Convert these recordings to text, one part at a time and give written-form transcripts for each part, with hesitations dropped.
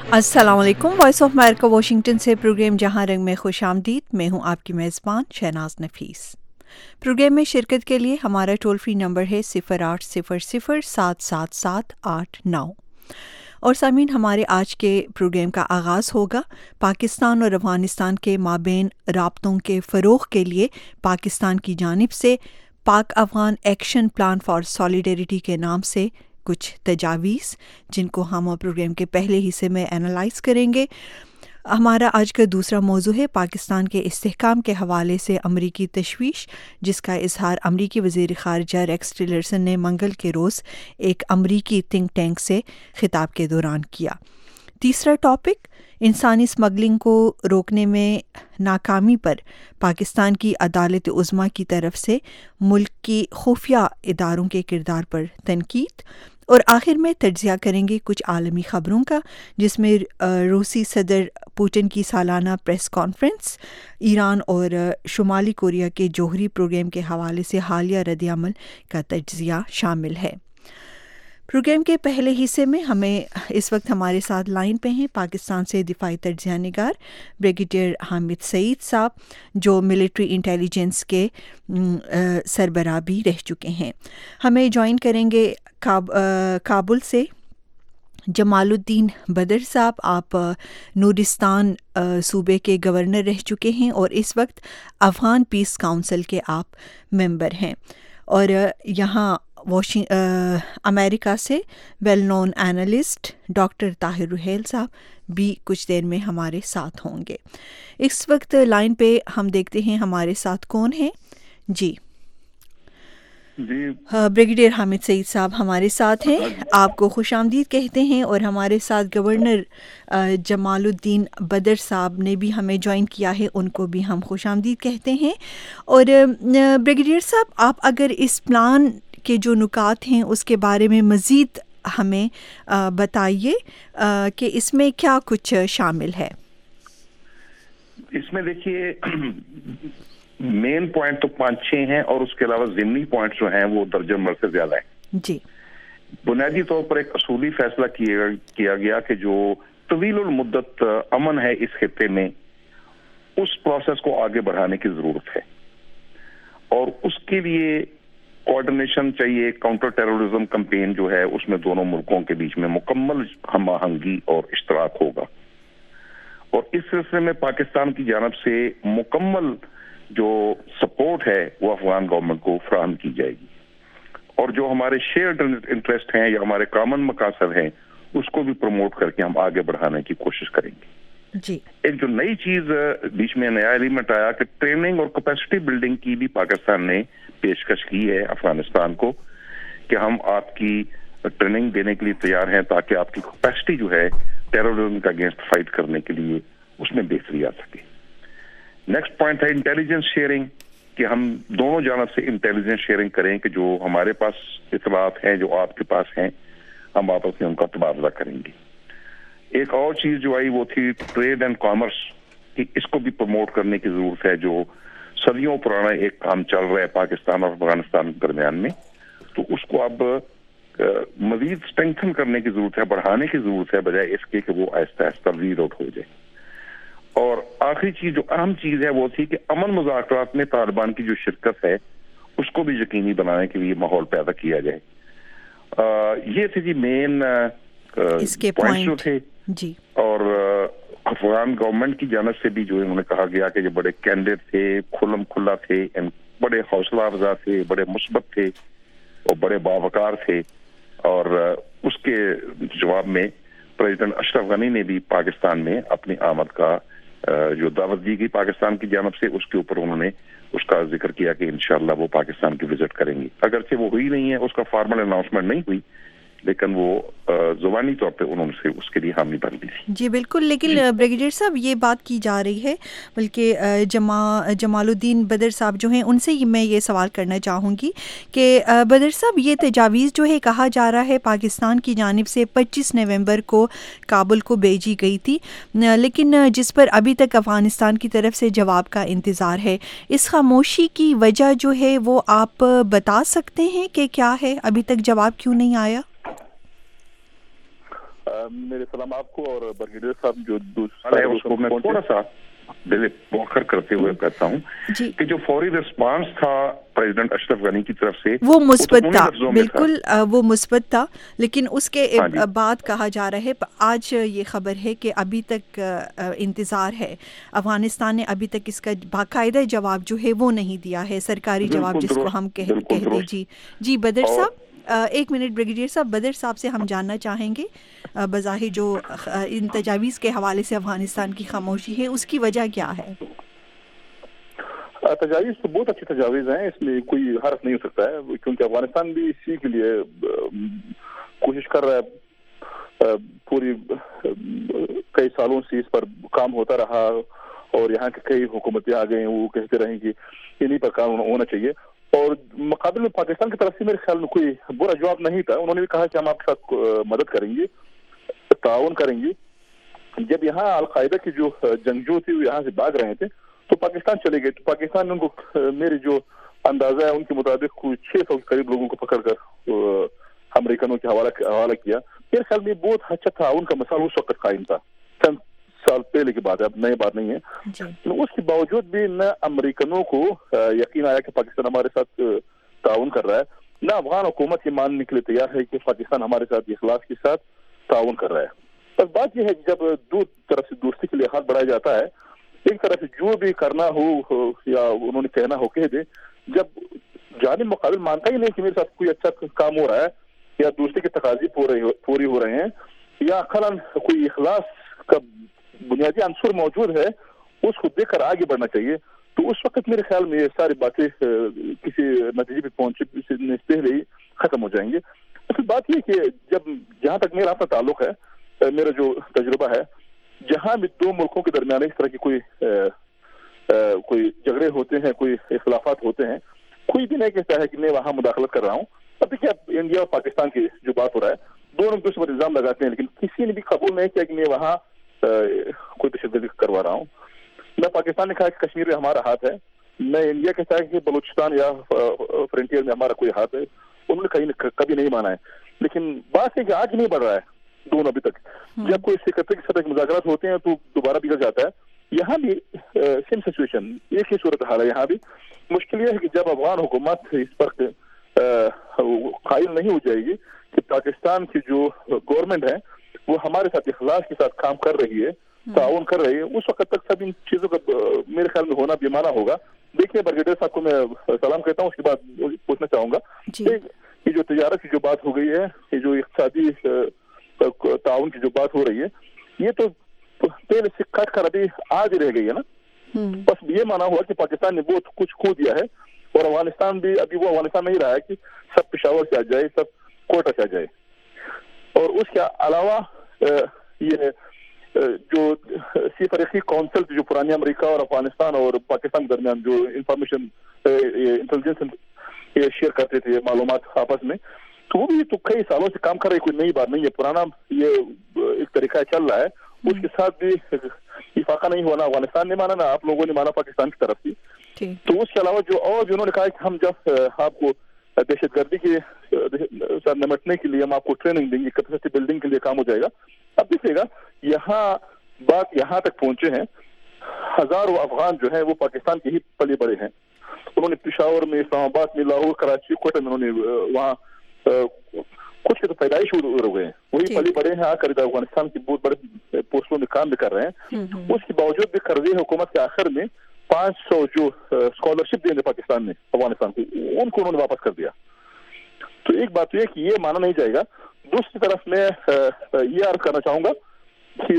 अस्सलाम वालेकुम। Voice of America Washington से प्रोग्राम जहां रंग में खुश आमदीद। मैं हूं आपकी मेज़बान शहनाज नफीस। प्रोग्राम में शिरकत के लिए हमारा टोल फ्री नंबर है 0800-777-889। और सामीन, हमारे आज के प्रोग्राम का आगाज़ होगा पाकिस्तान और अफ़गानिस्तान के माबैन राब्तों के फ़रोग़ के लिए पाकिस्तान की जानिब से Pak Afghan action plan for solidarity के नाम से कुछ तजावीज़, जिनको हम प्रोग्राम के पहले हिस्से में एनालाइज करेंगे। हमारा आज का दूसरा मौजू है पाकिस्तान के इस्तेहकाम के हवाले से अमरीकी तशवीश, जिसका इजहार अमरीकी वज़ीर ख़ारिजा रेक्स टिलरसन ने मंगल के रोज़ एक अमरीकी थिंक टैंक से खिताब के दौरान किया। तीसरा टॉपिक, इंसानी स्मगलिंग को रोकने में नाकामी पर पाकिस्तान की अदालत उज़्मा की तरफ से मुल्क की खुफिया इदारों के किरदार पर तनकीद। और आखिर में तज्ज़िया करेंगे कुछ आलमी ख़बरों का, जिसमें रूसी सदर पुतिन की सालाना प्रेस कॉन्फ्रेंस, ईरान और शुमाली कोरिया के जौहरी प्रोग्राम के हवाले से हालिया रद्द-ए-अमल का तज्ज़िया शामिल है। प्रोग्राम के पहले हिस्से में इस वक्त हमारे साथ लाइन पे हैं पाकिस्तान से दिफाई तज्ज़िया निगार ब्रिगेडियर हामिद सईद साहब, जो मिलिट्री इंटेलिजेंस के सरबराह भी रह चुके हैं। हमें ज्वाइन करेंगे काबुल से जमालुद्दीन बदर साहब। आप नूरिस्तान सूबे के गवर्नर रह चुके हैं और इस वक्त अफ़गान पीस काउंसिल के आप मेंबर हैं। और यहाँ अमेरिका से well known analyst doctor Tahir Ruhail sahab भी कुछ देर में हमारे साथ होंगे। इस वक्त लाइन पे हम देखते हैं हमारे साथ कौन है। जी ब्रिगेडियर हामिद सईद साहब हमारे साथ हैं, आपको खुशामदीद कहते हैं। और हमारे साथ गवर्नर जमालुद्दीन बदर साहब ने भी हमें ज्वाइन किया है, उनको भी हम खुशामदीद कहते हैं। और ब्रिगेडियर साहब, आप अगर इस प्लान के जो नुकात हैं उसके बारे में मज़ीद हमें बताइए कि इसमें क्या कुछ शामिल है। इसमें देखिए मेन पॉइंट तो 5-6 हैं और उसके अलावा ज़िमनी पॉइंट जो हैं वो दर्जन भर से ज्यादा है। जी, बुनियादी तौर पर एक असूली फैसला किया गया कि जो तवील मुद्दत अमन है इस खित्ते में, उस प्रोसेस को आगे बढ़ाने की जरूरत है और उसके लिए कोऑर्डिनेशन चाहिए। काउंटर टेररिज्म कैंपेन जो है उसमें दोनों मुल्कों के बीच में मुकम्मल हम आहंगी और इश्तराक होगा और इस सिलसिले में पाकिस्तान की जानब से मुकम्मल जो सपोर्ट है वो अफगान गवर्नमेंट को फराहम की जाएगी और जो हमारे शेयर्ड इंटरेस्ट हैं या हमारे कॉमन मकासद हैं उसको भी प्रमोट करके हम आगे बढ़ाने की कोशिश करेंगे। जी, एक जो नई चीज बीच में नया एलिमेंट आया कि ट्रेनिंग और कैपेसिटी बिल्डिंग की भी पाकिस्तान ने पेशकश की है अफगानिस्तान को कि हम आपकी ट्रेनिंग देने के लिए तैयार हैं ताकि आपकी कैपेसिटी जो है टेररिज्म का अगेंस्ट फाइट करने के लिए उसमें बेहतरी आ सके। नेक्स्ट पॉइंट है इंटेलिजेंस शेयरिंग, कि हम दोनों जानब से इंटेलिजेंस शेयरिंग करें कि जो हमारे पास इत्तलात हैं जो आपके पास हैं हम आपस में उनका तबादला करेंगे। एक और चीज जो आई वो थी ट्रेड एंड कॉमर्स, कि इसको भी प्रमोट करने की जरूरत है। जो सदियों पुराना एक काम चल रहा है पाकिस्तान और अफगानिस्तान के दरमियान में, तो उसको अब मजीद स्ट्रेंथन करने की जरूरत है, बढ़ाने की जरूरत है, बजाय इसके कि वो आहिस्ता आहिस्ता वीड आउट हो जाए। और आखिरी चीज जो अहम चीज है वो थी कि अमन मुज़ाकरात में तालिबान की जो शिरकत है उसको भी यकीनी बनाने के लिए माहौल पैदा किया जाए। ये थे जी मेन इसके पॉइंट्स जो थे जी। और अफगान गवर्नमेंट की जानब से भी जो उन्होंने कहा गया कि जो बड़े कैंडिडेट थे, खुल्लम खुल्ला थे, बड़े हौसला अफजा थे, बड़े मुस्बत थे और बड़े बावकार थे। और उसके जवाब में प्रेसिडेंट अशरफ गनी ने भी पाकिस्तान में अपनी आमद का जो दावत दी गई पाकिस्तान की जानब से, उसके ऊपर उन्होंने उसका जिक्र किया कि इंशाअल्लाह वो पाकिस्तान की विजिट करेंगे। अगरचे वो हुई नहीं है, उसका फॉर्मल अनाउंसमेंट नहीं हुई, लेकिन वो जुबानी तौर पे उन्होंने उसके लिए हामी भर दी थी। जी बिल्कुल, लेकिन ब्रिगेडियर साहब ये बात की जा रही है, बल्कि जमालुद्दीन बदर साहब जो हैं उनसे मैं ये सवाल करना चाहूँगी कि बदर साहब, ये तजावीज़ जो है कहा जा रहा है पाकिस्तान की जानिब से 25 नवंबर को काबुल को भेजी गई थी, लेकिन जिस पर अभी तक अफ़गानिस्तान की तरफ से जवाब का इंतज़ार है। इस खामोशी की वजह जो है वो आप बता सकते हैं कि क्या है, अभी तक जवाब क्यों नहीं आया? میرے سلام آپ کو اور برگیڈیئر صاحب جو اس کو میں تھوڑا سا دل موخر کرتے ہوئے کہتا ہوں کہ جو فوری رسپانس تھا پریزیڈنٹ اشرف غنی کی طرف سے وہ مثبت تھا، بالکل وہ مثبت تھا، لیکن اس کے بعد کہا جا رہا ہے آج یہ خبر ہے کہ ابھی تک انتظار ہے، افغانستان نے ابھی تک اس کا باقاعدہ جواب جو ہے وہ نہیں دیا ہے، سرکاری جواب جس کو ہم کہتے جی بدر صاحب ایک منٹ بریگیڈیئر صاحب، بدر صاحب سے ہم جاننا چاہیں گے بظاہر جو ان تجاویز کے حوالے سے افغانستان کی خاموشی ہے اس کی وجہ کیا ہے؟ تجاویز تو بہت اچھی تجاویز ہیں، اس میں کوئی حرف نہیں ہو سکتا ہے، کیونکہ افغانستان بھی اسی کے لیے کوشش کر رہا ہے، پوری کئی سالوں سے اس پر کام ہوتا رہا اور یہاں کے کئی حکومتیں آ گئی وہ کہتے رہیں کہ انہیں پر کام ہونا چاہیے، اور مقابل میں پاکستان کی طرف سے میرے خیال میں کوئی برا جواب نہیں تھا، انہوں نے بھی کہا کہ ہم آپ کے ساتھ مدد کریں گے، تعاون کریں گے۔ جب یہاں القاعدہ کی جو جنگجو تھی وہ یہاں سے بھاگ رہے تھے تو پاکستان چلے گئے، تو پاکستان نے ان کو میری جو اندازہ ہے ان کے مطابق کوئی 600 کے قریب لوگوں کو پکڑ کر امریکنوں کے حوالہ کیا۔ میرے خیال میں بہت اچھا تعاون کا مسئلہ اس وقت قائم تھا، چند سال پہلے کی بات ہے، اب نئی بات نہیں ہے۔ اس کے باوجود بھی نہ امریکنوں کو یقین آیا کہ پاکستان ہمارے ساتھ تعاون کر رہا ہے، نہ افغان حکومت یہ ماننے کے لیے تیار ہے کہ پاکستان ہمارے ساتھ اخلاص کے ساتھ تعاون کر رہا ہے۔ بس بات یہ ہے کہ جب دو طرف سے دوستی کے لیے ہاتھ بڑھایا جاتا ہے، ایک طرف سے جو بھی کرنا ہو یا انہوں نے کہنا ہو کہہ دے، جب جانب مقابل مانتا ہی نہیں کہ میرے ساتھ کوئی اچھا کام ہو رہا ہے یا دوستی کے تقاضے پوری ہو رہے ہیں یا خلاً کوئی اخلاص کا بنیادی عنصر موجود ہے، اس کو دیکھ کر آگے بڑھنا چاہیے۔ تو اس وقت میرے خیال میں یہ ساری باتیں کسی نتیجے پہ پہنچنے سے پہلے ہی ختم ہو جائیں گے۔ اصل بات یہ کہ جہاں تک میرا اپنا تعلق ہے، میرا جو تجربہ ہے، جہاں بھی دو ملکوں کے درمیان اس طرح کی کوئی جھگڑے ہوتے ہیں، کوئی اختلافات ہوتے ہیں، کوئی بھی نہیں کہتا ہے کہ میں وہاں مداخلت کر رہا ہوں۔ اب دیکھیے اب انڈیا اور پاکستان کی جو بات ہو رہا ہے، دونوں دوسرے پر الزام لگاتے ہیں، لیکن کسی نے بھی قبول نہیں کیا کہ میں وہاں کوئی دہشت گردی کروا رہا ہوں۔ نہ پاکستان نے کہا کہ کشمیر میں ہمارا ہاتھ ہے، نہ انڈیا کہتا ہے کہ بلوچستان یا فرنٹیئر میں ہمارا کوئی ہاتھ ہے، انہوں نے کبھی نہیں مانا ہے۔ لیکن بات ہے کہ آج نہیں بڑھ رہا ہے دونوں ابھی تک، جب کوئی سیکرٹری کی سطح کے مذاکرات ہوتے ہیں تو دوبارہ بگڑ جاتا ہے۔ یہاں بھی سیم سچویشن، ایک ہی صورتحال ہے یہاں بھی۔ مشکل یہ ہے کہ جب افغان حکومت اس پر قائل نہیں ہو جائے گی کہ پاکستان کی جو گورنمنٹ ہے وہ ہمارے ساتھ اخلاص کے ساتھ کام کر رہی ہے، تعاون کر رہی ہے، اس وقت تک سب ان چیزوں کا میرے خیال میں ہونا بھی مانا ہوگا۔ دیکھیے برگیڈیئر صاحب کو میں سلام کہتا ہوں، اس کے بعد پوچھنا چاہوں گا یہ جو تجارت کی جو بات ہو گئی ہے، یہ جو اقتصادی تعاون کی جو بات ہو رہی ہے، یہ تو پہلے سے کٹ کر ابھی آج رہ گئی ہے نا۔ بس یہ مانا ہوا کہ پاکستان نے بہت کچھ کھو دیا ہے اور افغانستان بھی ابھی وہ افغانستان نہیں رہا ہے کہ سب پشاور سے آ جائے، سب کوئٹہ سے آ جائے۔ اور اس کے علاوہ یہ جو سی فریقی کونسل جو پرانی امریکہ اور افغانستان اور پاکستان کے درمیان جو انفارمیشن انٹیلیجنس شیئر کرتے تھے معلومات آپس میں، تو وہ بھی تو کئی سالوں سے کام کر رہے، کوئی نئی بات نہیں ہے، پرانا یہ ایک طریقہ چل رہا ہے۔ اس کے ساتھ بھی افاقہ نہیں ہوا، نہ افغانستان نے مانا نہ آپ لوگوں نے مانا پاکستان کی طرف سے۔ تو اس کے علاوہ جو اور بھی انہوں نے کہا کہ ہم جب آپ کو دہشت گردی کے ساتھ نمٹنے کے لیے ہم آپ کو ٹریننگ دیں گے، کیپیسٹی بلڈنگ کے لیے کام ہو جائے گا۔ اب دیکھیے گا یہاں بات یہاں تک پہنچے ہیں، ہزاروں افغان جو ہیں وہ پاکستان کے ہی پلے بڑے ہیں۔ انہوں نے پشاور میں، اسلام آباد میں، لاہور، کراچی، کوئٹہ میں انہوں نے وہاں کچھ کے تو پیدائش ہو گئے ہیں، وہی پلے بڑے ہیں، آ کر افغانستان کی بہت بڑے پوسٹوں میں کام بھی کر رہے ہیں۔ اس کے باوجود بھی قرضی حکومت کے آخر میں 500 جو اسکالرشپ دیں گے پاکستان نے افغانستان کو، ان کو انہوں نے واپس کر دیا۔ تو ایک بات یہ کہ یہ مانا نہیں جائے گا۔ دوسری طرف میں یہ عرض کرنا چاہوں گا کہ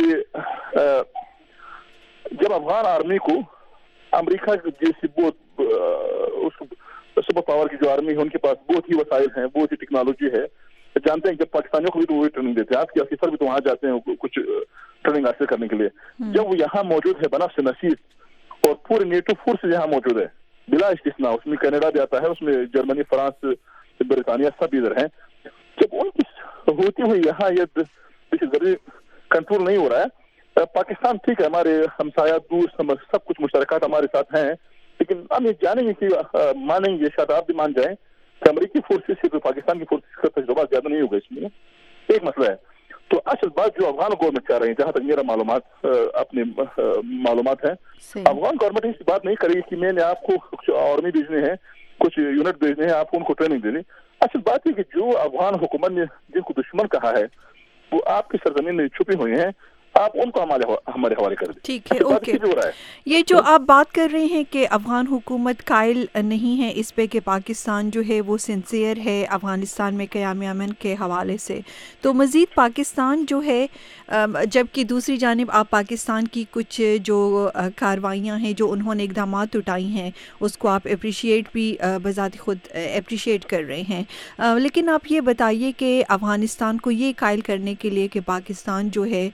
جب افغان آرمی کو امریکہ جیسی بہت سپر پاور کی جو آرمی ہے ان کے پاس بہت ہی وسائل ہیں، بہت ہی ٹیکنالوجی ہے، جانتے ہیں کہ پاکستانیوں کو بھی تو وہی ٹریننگ دیتے ہیں، آپ کے آفیسر بھی تو وہاں جاتے ہیں کچھ ٹریننگ حاصل کرنے کے لیے۔ جب وہ یہاں موجود ہے بنفس نصیب اور پورے نیٹو فورس یہاں موجود ہے بلا استثناء، اس میں کینیڈا بھی آتا ہے، اس میں جرمنی، فرانس، برطانیہ سب ادھر ہیں، جب ان کی ہوتی ہوئی یہاں یہ دہشت گردی کنٹرول نہیں ہو رہا ہے۔ پاکستان ٹھیک ہے، ہمارے ہمسایہ دوست سب کچھ مشترکات ہمارے ساتھ ہیں، لیکن ہم یہ جانیں گے کہ مانیں گے، شاید آپ بھی مان جائیں کہ امریکی فورسز سے تو پاکستان کی فورسز کا تجربہ زیادہ نہیں ہوگا اس میں، ایک مسئلہ ہے۔ تو اصل بات جو افغان گورنمنٹ کر رہی ہے، جہاں تک میرا معلومات اپنے معلومات ہیں، افغان گورنمنٹ اس بات نہیں کرے گی کہ میں نے آپ کو کچھ آرمی بھیجنے ہیں، کچھ یونٹ بھیجنے ہیں، آپ کو ان کو ٹریننگ دینی. اصل بات ہے کہ جو افغان حکومت نے جن کو دشمن کہا ہے وہ آپ کی سرزمین میں چھپے ہوئے ہیں، آپ ان کو ہمارے حوالے کر دیں. ٹھیک ہے، اوکے. یہ جو آپ بات کر رہے ہیں کہ افغان حکومت قائل نہیں ہے اس پہ کہ پاکستان جو ہے وہ سنسیئر ہے افغانستان میں قیام امن کے حوالے سے، تو مزید پاکستان جو ہے، جبکہ دوسری جانب آپ پاکستان کی کچھ جو کارروائیاں ہیں، جو انہوں نے اقدامات اٹھائی ہیں، اس کو آپ اپریشیٹ بھی بذات خود اپریشیٹ کر رہے ہیں، لیکن آپ یہ بتائیے کہ افغانستان کو یہ قائل کرنے کے لیے کہ پاکستان جو ہے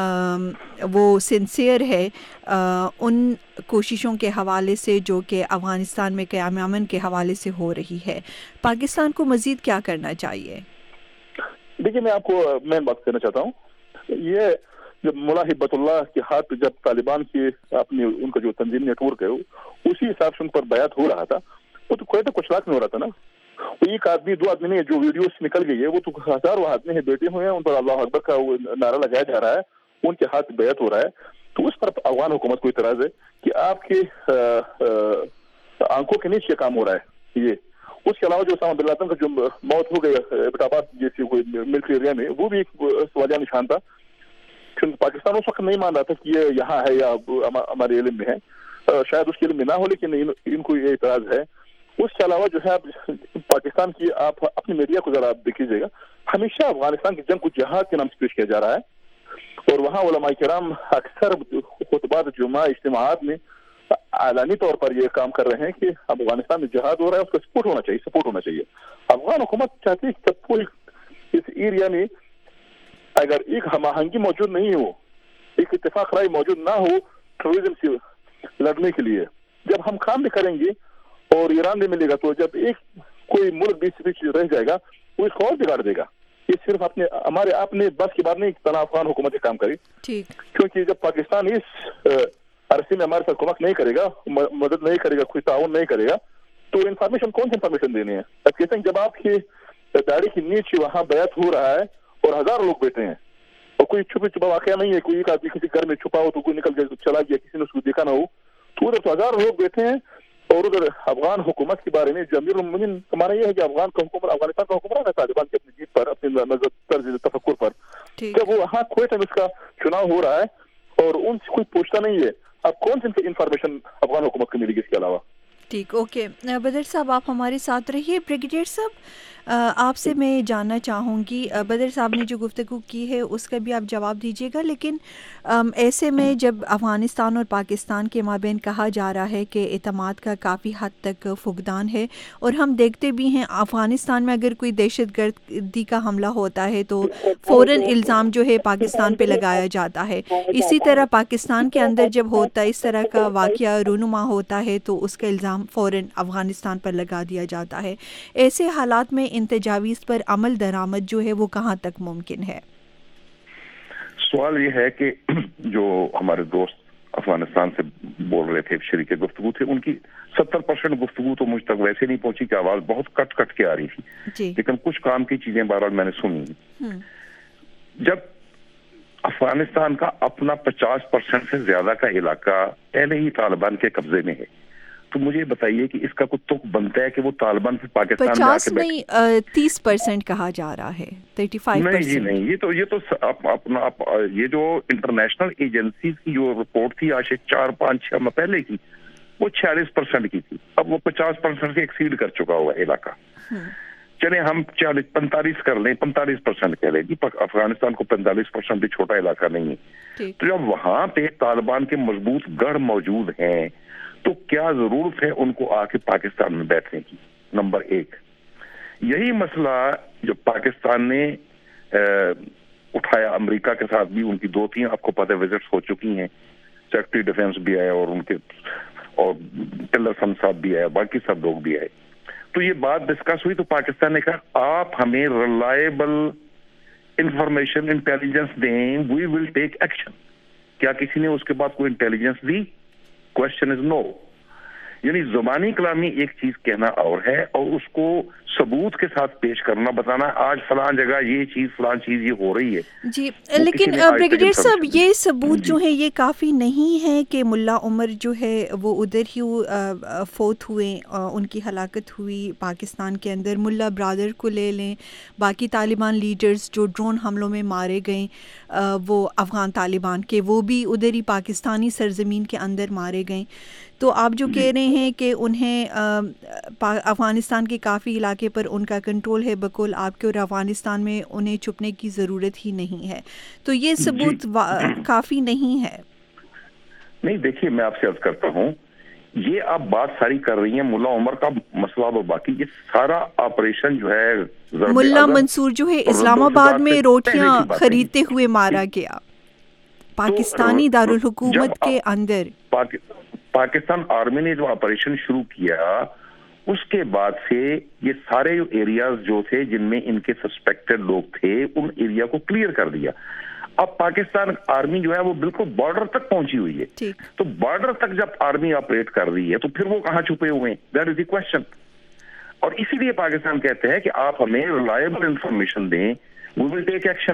وہ سنسیئر ہے ان کوششوں کے حوالے سے جو کہ افغانستان میں قیام امن کے حوالے سے ہو رہی ہے، پاکستان کو مزید کیا کرنا چاہیے؟ دیکھیے، میں آپ کو مین بات کرنا چاہتا ہوں. یہ جب ملا ہبت اللہ کے ہاتھ جب طالبان کی اپنی ان کا جو تنظیم نیٹ ورک ہے اسی حساب سے ان پر بیعت ہو رہا تھا، وہ تو کوئی تو کچھ لاکھ میں ہو رہا تھا نا. ایک آدمی دو آدمی نے جو ویڈیوز نکل گئی ہے، وہ تو ہزاروں آدمی ہیں بیٹھے ہوئے ہیں، ان پر اللہ اکبر کا نعرہ لگایا جا رہا ہے، ان کے ہاتھ بیعت ہو رہا ہے. تو اس پر افغان حکومت کو اعتراض ہے کہ آپ کے آنکھوں کے نیچے کام ہو رہا ہے. یہ اس کے علاوہ جو اسامہ بن لادن کا جو موت ہو گئی ایبٹ جیسی ملٹری ایریا میں، وہ بھی ایک سوالیہ نشان تھا. پاکستان اس وقت نہیں مان رہا تھا کہ یہ یہاں ہے یا ہمارے علم میں ہے، شاید اس کے علم میں نہ ہو، لیکن ان کو یہ اعتراض ہے. اس کے علاوہ جو ہے پاکستان کی آپ اپنی میڈیا کو ذرا دیکھیے گا، ہمیشہ افغانستان کی جنگ کو جہاد کے نام سے پیش کیا جا رہا ہے، اور وہاں علماء کرام اکثر خطبات جمعہ اجتماعات میں اعلانی طور پر یہ کام کر رہے ہیں کہ افغانستان میں جہاد ہو رہا ہے، اس کا سپورٹ ہونا چاہیے. افغان حکومت چاہتی ہے کہ پورے اس ایریا میں اگر ایک ہم آہنگی موجود نہیں ہو، ایک اتفاق رائے موجود نہ ہو ٹیررزم سے لڑنے کے لیے، جب ہم کام بھی کریں گے اور ایران بھی ملے گا، تو جب ایک کوئی ملک بیچ بیچ رہ جائے گا وہ اس کو اور بگاڑ دے گا. یہ صرف ہمارے اپنے بس کی بات نہیں، طرح افغان حکومت کام کرے، کیونکہ جب پاکستان اس عرصے میں ہمارے ساتھ کمک نہیں کرے گا، مدد نہیں کرے گا، کوئی تعاون نہیں کرے گا، تو انفارمیشن کون سی انفارمیشن دینی ہے؟ اب کہتے ہیں جب آپ کی داڑھی کے نیچے وہاں بیعت ہو رہا ہے اور ہزاروں لوگ بیٹھے ہیں اور کوئی چھپا واقعہ نہیں ہے، کوئی ایک آدمی کسی گھر میں چھپا ہو تو کوئی نکل گیا چلا گیا، کسی نے اس کو دیکھا نہ ہو، تو ادھر تو ہزاروں لوگ بیٹھے ہیں. اور ادھر افغان حکومت کے بارے میں جو امیر المومنین ہمارا یہ ہے کہ افغانستان کا حکمران ہے طالبان کی اپنی جیت پر، اپنے طرز تفکر پر. جب وہ وہاں کوئٹہ میں اس کا چناؤ ہو رہا ہے اور ان سے کوئی پوچھتا نہیں ہے، اب کون سی انفارمیشن افغان حکومت کو ملے گی اس کے علاوہ؟ ٹھیک، اوکے. بدر صاحب آپ ہمارے ساتھ رہیے. بریگیڈیئر صاحب، آپ سے میں جاننا چاہوں گی، بدر صاحب نے جو گفتگو کی ہے اس کا بھی آپ جواب دیجیے گا، لیکن ایسے میں جب افغانستان اور پاکستان کے مابین کہا جا رہا ہے کہ اعتماد کا کافی حد تک فقدان ہے، اور ہم دیکھتے بھی ہیں افغانستان میں اگر کوئی دہشت گردی کا حملہ ہوتا ہے تو فوراً الزام جو ہے پاکستان پہ لگایا جاتا ہے. اسی طرح پاکستان کے اندر جب ہوتا ہے اس طرح کا واقعہ رونما ہوتا ہے تو اس کا الزام فوراً افغانستان پر لگا دیا جاتا ہے. ایسے حالات میں ان تجاویز پر عمل درآمد جو ہے وہ کہاں تک ممکن ہے؟ سوال یہ ہے کہ جو ہمارے دوست افغانستان سے بول رہے تھے، شریک گفتگو تھے، ان کی 70% گفتگو تو مجھ تک ویسے نہیں پہنچی کہ آواز بہت کٹ کٹ کے آ رہی تھی، لیکن کچھ کام کی چیزیں بہرحال میں نے سنی. جب افغانستان کا اپنا 50% سے زیادہ کا علاقہ پہلے ہی طالبان کے قبضے میں ہے، تو مجھے بتائیے کہ اس کا کوئی تک بنتا ہے کہ وہ طالبان سے پاکستان میں آ کے 30% کہا جا رہا ہے، 35%. نہیں جی نہیں، یہ تو اپنا یہ جو انٹرنیشنل ایجنسیز کی جو رپورٹ تھی آج سے 4-5-6 ماہ پہلے کی، وہ 46% کی تھی. اب وہ 50% سے ایکسیڈ کر چکا ہوا علاقہ. چلے ہم 45 کر لیں، 45% کہہ لیں جی، افغانستان کو 45% بھی چھوٹا علاقہ نہیں ہے. تو جب وہاں پہ طالبان کے مضبوط گڑھ موجود ہیں تو کیا ضرورت ہے ان کو آ کے پاکستان میں بیٹھنے کی؟ نمبر 1 یہی مسئلہ جو پاکستان نے اٹھایا، امریکہ کے ساتھ بھی ان کی 2-3 آپ کو پتہ وزٹس ہو چکی ہیں، سیکرٹری ڈیفنس بھی آئے اور ان کے اور ٹلرسن صاحب بھی آئے، باقی سب لوگ بھی آئے. تو یہ بات ڈسکس ہوئی تو پاکستان نے کہا آپ ہمیں ریلائبل انفارمیشن انٹیلیجنس دیں، وی ول ٹیک ایکشن. کیا کسی نے اس کے بعد کوئی انٹیلیجنس دی؟ کوشچن از نو. یعنی زبانی کلامی ایک چیز کہنا اور ہے اور اس کو ثبوت کے ساتھ پیش کرنا، بتانا آج فلاں جگہ یہ چیز فلاں چیز یہ ہو رہی ہے. جی لیکن بریگیڈیئر صاحب یہ ثبوت جو ہے یہ کافی نہیں ہے کہ ملا عمر جو ہے وہ ادھر ہی فوت ہوئے، ان کی ہلاکت ہوئی پاکستان کے اندر. ملا برادر کو لے لیں، باقی طالبان لیڈرز جو ڈرون حملوں میں مارے گئے وہ افغان طالبان کے، وہ بھی ادھر ہی پاکستانی سرزمین کے اندر مارے گئے. تو آپ جو کہہ رہے ہیں کہ انہیں افغانستان کے کافی علاقے پر ان کا کنٹرول ہے بقول آپ کے، اور افغانستان میں انہیں چھپنے کی ضرورت ہی نہیں ہے، تو یہ ثبوت کافی نہیں ہے. نہیں دیکھیے میں آپ سے عرض کرتا ہوں، یہ آپ بات ساری کر رہی ہیں ملا عمر کا مسئلہ اور باقی یہ سارا آپریشن جو ہے ملا منصور جو ہے اسلام آباد میں روٹیاں خریدتے ہوئے مارا گیا پاکستانی دارالحکومت کے اندر. پاکستان آرمی نے جو آپریشن شروع کیا اس کے بعد سے یہ سارے ایریاز جو تھے جن میں ان کے سسپیکٹڈ لوگ تھے ان ایریا کو کلیئر کر دیا. اب پاکستان آرمی جو ہے وہ بالکل بارڈر تک پہنچی ہوئی ہے، تو بارڈر تک جب آرمی آپریٹ کر رہی ہے تو پھر وہ کہاں چھپے ہوئے ہیں؟ That is the question. اور اسی لیے پاکستان کہتے ہیں کہ آپ ہمیں ریلائبل انفارمیشن دیں، وی ول ٹیک ایکشن.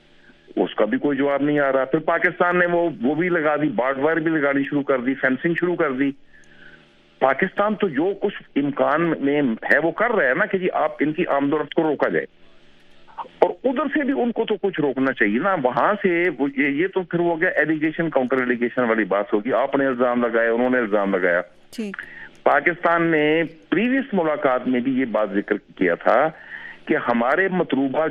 اس کا بھی کوئی جواب نہیں آ رہا. پھر پاکستان نے وہ بھی لگا دی، بارڈ وائر بھی لگانی شروع کر دی، فینسنگ شروع کر دی. پاکستان تو جو کچھ امکان میں ہے وہ کر رہا ہے نا کہ جی آپ ان کی آمد و رفت کو روکا جائے، اور ادھر سے بھی ان کو تو کچھ روکنا چاہیے نا. وہاں سے یہ تو پھر ہو گیا ایلیگیشن کاؤنٹر ایلیگیشن والی بات ہوگی، آپ نے الزام لگایا انہوں نے الزام لگایا. پاکستان نے پریویس ملاقات میں بھی یہ بات ذکر کیا تھا کہ ہمارے مطلوبہ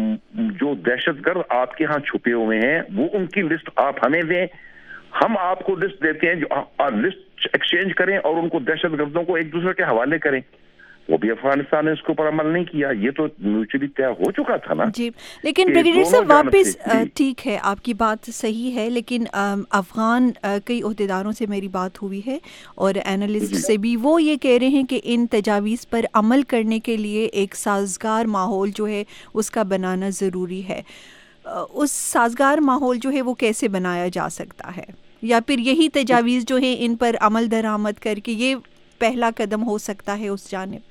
جو دہشت گرد آپ کے ہاں چھپے ہوئے ہیں وہ ان کی لسٹ آپ ہمیں دیں، ہم آپ کو لسٹ دیتے ہیں، جو لسٹ ایکسچینج کریں اور ان کو دہشت گردوں کو ایک دوسرے کے حوالے کریں. وہ بھی افغانستان نے اس کے اوپر عمل نہیں کیا، یہ تو میوچلی طے ہو چکا تھا نا. جی لیکن بریگیڈیئر صاحب واپس ٹھیک ہے آپ کی بات صحیح ہے، لیکن افغان کئی عہدیداروں سے میری بات ہوئی ہے اور اینالسٹ سے بھی، وہ یہ کہہ رہے ہیں کہ ان تجاویز پر عمل کرنے کے لیے ایک سازگار ماحول جو ہے اس کا بنانا ضروری ہے. اس سازگار ماحول جو ہے وہ کیسے بنایا جا سکتا ہے، یا پھر یہی تجاویز جو ہے ان پر عمل درآمد کر کے یہ پہلا قدم ہو سکتا ہے اس جانب؟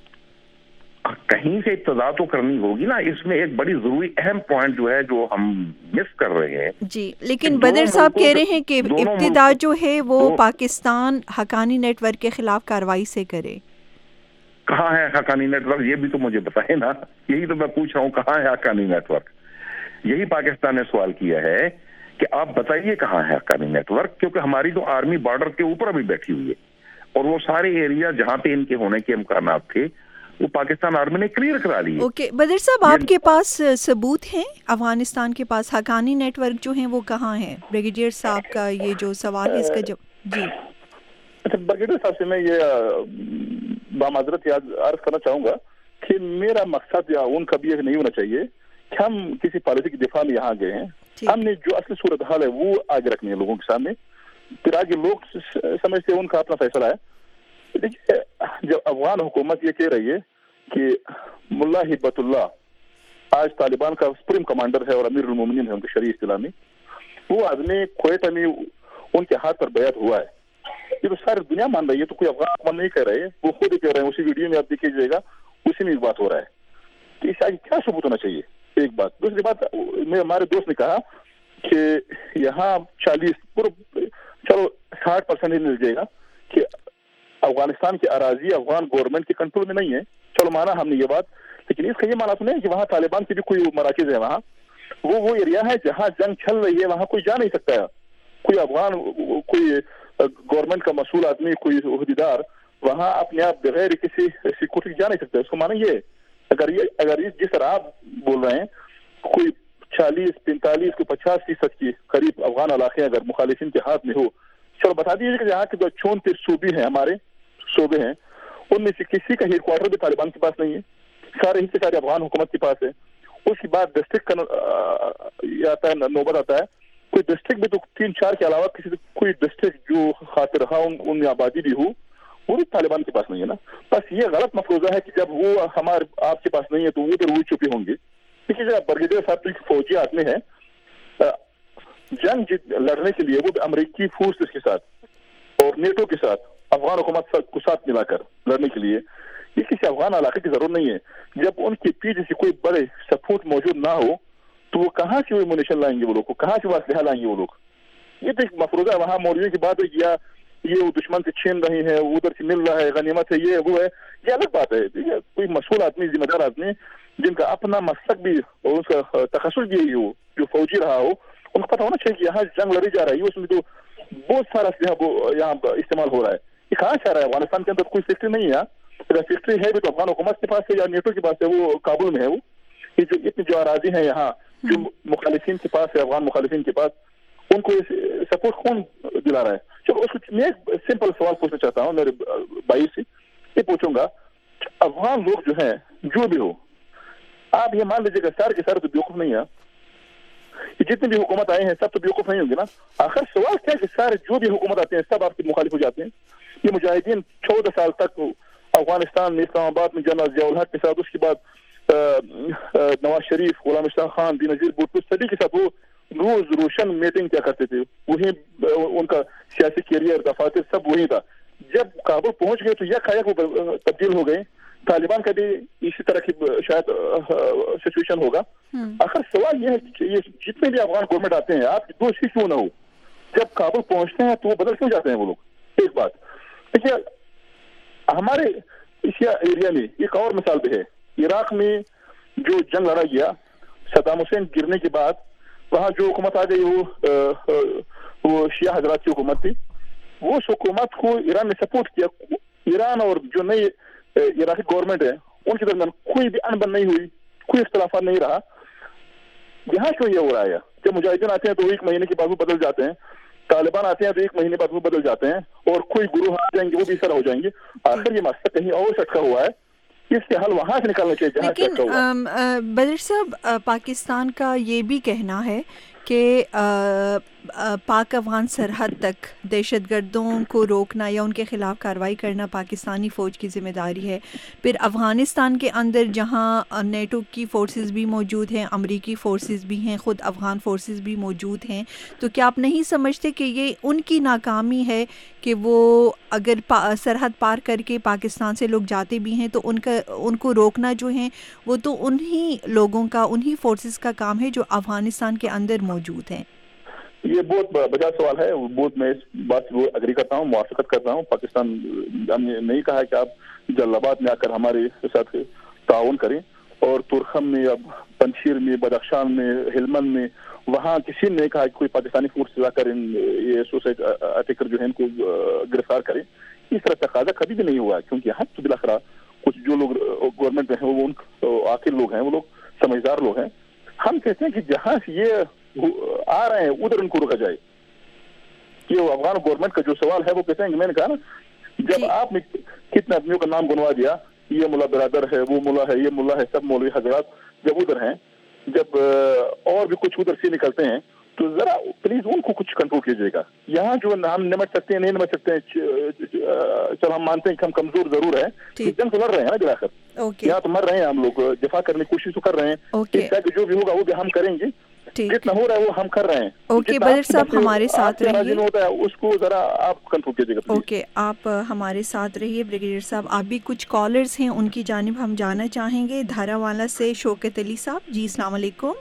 کہیں سے ابتدا تو کرنی ہوگی نا. اس میں ایک بڑی ضروری اہم پوائنٹ جو ہے جو ہم مس کر رہے ہیں. جی لیکن بدر صاحب کہہ رہے ہیں کہ ابتدا جو ہے وہ پاکستان حقانی نیٹ ورک کے خلاف کارروائی سے کرے. کہاں ہے حقانی نیٹ ورک؟ یہ بھی تو مجھے بتائے نا، یہی تو میں پوچھ رہا ہوں، کہاں ہے حقانی نیٹ ورک؟ یہی پاکستان نے سوال کیا ہے کہ آپ بتائیے کہاں ہے حقانی نیٹ ورک، کیونکہ ہماری تو آرمی بارڈر کے اوپر ابھی بیٹھی ہوئی ہے اور وہ سارے ایریا جہاں پہ ان کے ہونے کے امکانات تھے وہ پاکستان آرمی نے کلیئر کرا لی. اوکے بدر صاحب آپ کے پاس ثبوت ہیں افغانستان کے پاس حقانی نیٹ ورک جو ہیں وہ کہاں ہیں؟ بریگیڈیئر صاحب کا یہ جو سوال ہے اس کا جواب. جی اچھا بریگیڈیئر صاحب سے میں یہ بامعذرت عرض کرنا چاہوں گا کہ میرا مقصد یا ان کا بھی یہ نہیں ہونا چاہیے کہ ہم کسی پالیسی کے دفاع میں یہاں گئے ہیں. ہم نے جو اصلی صورتحال ہے وہ آگے رکھنی ہے لوگوں کے سامنے، پھر آگے لوگ سمجھتے ہیں ان کا اپنا فیصلہ ہے. دیکھیے جب افغان حکومت یہ کہہ رہی ہے کہ ملا ہبت اللہ آج طالبان کا سپریم کمانڈر ہے اور امیر المومنین ہے ان کے شرعی اصطلاح میں، وہ آدمی کوئٹہ میں ان کے ہاتھ پر بیعت ہوا ہے. یہ تو ساری دنیا مان رہی ہے، تو کوئی افغان نہیں کہہ رہے، وہ خود ہی کہہ رہے ہیں. اسی ویڈیو میں آپ دیکھیے گا اسی میں بات ہو رہا ہے. تو اس آگے کیا ثبوت ہونا چاہیے؟ ایک بات. دوسری بات، ہمارے دوست نے کہا کہ یہاں 60% ہی مل جائے گا کہ افغانستان کی اراضی افغان گورنمنٹ کے کنٹرول میں نہیں ہے. چلو مانا ہم نے یہ بات، لیکن اس کا یہ مانا تو نہیں کہ وہاں طالبان کے بھی کوئی مراکز ہے. وہاں وہ ایریا ہے جہاں جنگ چل رہی ہے، وہاں کوئی جا نہیں سکتا ہے. کوئی افغان کوئی گورنمنٹ کا مسئول آدمی کوئی عہدیدار وہاں اپنے آپ بغیر کسی سیکورٹی جا نہیں سکتا. اس کو مانا یہ اگر جس طرح آپ بول رہے ہیں کوئی 40-45 کو 50% کی قریب افغان علاقے اگر مخالفین کے ہاتھ میں ہو، چلو بتا دیجیے کہ یہاں کے جو 34 صوبے ہیں، ہمارے صوبے ہیں، ان میں سے کسی کا ہیڈ کوارٹر بھی طالبان کے پاس نہیں ہے. سارے حصے سارے افغان حکومت کے پاس ہے. اس کے بعد ڈسٹرکٹ آتا ہے، نوبت آتا ہے. کوئی ڈسٹرکٹ بھی تو 3-4 کے علاوہ کسی کوئی ڈسٹرکٹ جو خاطر رہا ان میں آبادی بھی ہو، وہ بھی طالبان کے پاس نہیں ہے نا. بس یہ غلط مفروضہ ہے کہ جب وہ ہمارے آپ کے پاس نہیں ہے تو وہ ادھر وہ چھپے ہوں گے. دیکھیے جب برگیڈیئر صاحب تو فوجی آدمی ہے، جنگ لڑنے کے لیے وہ امریکی فورسز کے ساتھ اور نیٹو کے ساتھ افغان حکومت کو ساتھ ملا کر لڑنے کے لیے، یہ کسی افغان علاقے کی ضرورت نہیں ہے. جب ان کے پیچھے سے کوئی بڑے سپورٹ موجود نہ ہو تو وہ کہاں سے وہ منیشن لائیں گے، وہ لوگ کہاں سے وہ اسلحہ لائیں گے وہ لوگ؟ یہ تو ایک مفروضہ وہاں مولویوں کی بات ہے کہ یہ وہ دشمن سے چھین رہی ہے، ادھر سے مل رہا ہے، غنیمت ہے، یہ وہ ہے، یہ الگ بات ہے. کوئی مسئول آدمی، ذمہ دار آدمی جن کا اپنا مسلک بھی اور اس کا تخصص بھی ہو، جو فوجی رہا ہو، ان کو پتہ ہونا چاہیے کہ یہاں جنگ لڑی جا رہی ہے، اس میں تو بہت سارا اسلحہ یہاں استعمال ہو رہا ہے. یہ کہاں سے آ رہا ہے؟ افغانستان کے اندر کوئی فیکٹری نہیں ہے. اگر فیکٹری ہے بھی تو افغان حکومت کے پاس ہے یا نیٹو کے پاس ہے، وہ کابل میں ہے. وہ یہ جو اتنی جو اراضی ہیں یہاں جو مخالفین کے پاس ہے، افغان مخالفین کے پاس، ان کو سپورٹ کون دلا رہا ہے؟ چلو اس کو میں ایک سمپل سوال پوچھنا چاہتا ہوں میرے بھائی سے، یہ پوچھوں گا، افغان لوگ جو ہیں جو بھی ہو، آپ یہ مان لیجیے کہ سارے کے سارے تو بیوقوف نہیں ہیں، جتنے بھی حکومت آئے ہیں سب تو بیوقوف نہیں ہوں گے نا. آخر سوال کیا ہے کہ سارے جو بھی حکومت آتے ہیں سب آپ کے مخالف ہو جاتے ہیں. یہ مجاہدین 14 سال تک افغانستان میں، اسلام آباد میں جنرل ضیاء الحق کے ساتھ، اس کے بعد نواز شریف، غلام اشرف خان، بینظیر بھٹو، سبھی کے ساتھ وہ روز روشن میٹنگ کیا کرتے تھے. وہی ان کا سیاسی کیریئر، دفاتر سب وہی تھا. جب کابل پہنچ گئے تو یک وہ تبدیل ہو گئے. طالبان کا بھی اسی طرح کی شاید سچویشن ہوگا. آخر سوال یہ ہے کہ یہ جتنے بھی افغان گورنمنٹ آتے ہیں، آپ کی دوست ہی کیوں نہ ہو، جب کابل پہنچتے ہیں تو وہ بدل کیوں جاتے ہیں وہ لوگ؟ ایک بات دیکھیے، ہمارے اس ایریا میں ایک اور مثال بھی ہے. عراق میں جو جنگ لڑا گیا صدام حسین گرنے کے بعد، وہاں جو حکومت آ گئی وہ شیعہ حضرات کی حکومت تھی. وہ اس حکومت کو ایران نے سپورٹ کیا. ایران اور جو نئی عراقی گورنمنٹ ہے ان کے درمیان کوئی بھی انبن نہیں ہوئی، کوئی اختلافات نہیں رہا. یہاں کیوں یہ ہو رہا ہے؟ جب مجاہدین آتے ہیں تو ایک مہینے کے بعد وہ بدل جاتے ہیں، طالبان آتے ہیں تو ایک مہینے بعد وہ بدل جاتے ہیں، اور کوئی گروہ آ جائیں گے وہ بھی سر ہو جائیں گے. آخر یہ مسئلہ کہیں اور سے اٹکا ہوا ہے، اس کے حل وہاں سے نکالنا چاہیے جہاں سے اٹکا ہوا. لیکن بدر صاحب، پاکستان کا یہ بھی کہنا ہے کہ پاک افغان سرحد تک دہشت گردوں کو روکنا یا ان کے خلاف کارروائی کرنا پاکستانی فوج کی ذمہ داری ہے. پھر افغانستان کے اندر جہاں نیٹو کی فورسز بھی موجود ہیں، امریکی فورسز بھی ہیں، خود افغان فورسز بھی موجود ہیں، تو کیا آپ نہیں سمجھتے کہ یہ ان کی ناکامی ہے کہ وہ اگر سرحد پار کر کے پاکستان سے لوگ جاتے بھی ہیں تو ان کو روکنا جو ہے وہ تو انہی لوگوں کا، انہی فورسز کا کام ہے جو افغانستان کے اندر موجود ہیں؟ یہ بہت بڑا سوال ہے. بہت میں اس بات سے اگری کرتا ہوں، موافقت کرتا ہوں. پاکستان ہم نے نہیں کہا کہ آپ جلال آباد میں آ کر ہمارے ساتھ تعاون کریں، اور ترخم میں، اب پنجشیر میں، بدخشان میں، ہلمند میں، وہاں کسی نے نہیں کہا کہ کوئی پاکستانی فورس لا کر یہ سوسائٹ اٹیکر جو ہے ان کو گرفتار کریں. اس طرح تقاضا کبھی بھی نہیں ہوا، کیونکہ حق تو بالاخرہ کچھ جو لوگ گورنمنٹ میں ہیں وہ ان آخر لوگ ہیں، وہ لوگ سمجھدار لوگ ہیں. ہم کہتے ہیں کہ جہاں سے یہ آ رہے ہیں ادھر ان کو روکا جائے. یہ افغان گورنمنٹ کا جو سوال ہے وہ کہتے ہیں کہ میں نے کہا نا، جب آپ نے کتنے آدمیوں کا نام گنوا دیا، یہ ملا برادر ہے، وہ ملا ہے، یہ ملا ہے، سب مولوی حضرات جب ادھر ہیں، جب اور بھی کچھ ادھر سے نکلتے ہیں، تو ذرا پلیز ان کو کچھ کنٹرول کیجیے گا. یہاں جو ہم نمٹ سکتے ہیں نہیں نمٹ سکتے ہیں، چل ہم مانتے ہیں کہ ہم کمزور ضرور ہیں، جنگ تو لڑ رہے ہیں نا بالآخر. یہاں تو مر رہے ہیں ہم لوگ، دفاع کرنے کی کوشش تو کر رہے ہیں، جو بھی ہوگا وہ بھی ہم کریں گے، جتنا ہو رہا ہے وہ ہم کر رہے ہیں. اوکے بدر صاحب ہمارے ساتھ رہیے. ہوتا ہے اس کو ذرا آپ کنٹرول کیجیے گا. اوکے آپ ہمارے ساتھ رہیے. بریگیڈیئر صاحب آپ بھی کچھ کالرز ہیں، ان کی جانب ہم جانا چاہیں گے. دھارا والا سے شوکت علی صاحب. جی السلام علیکم.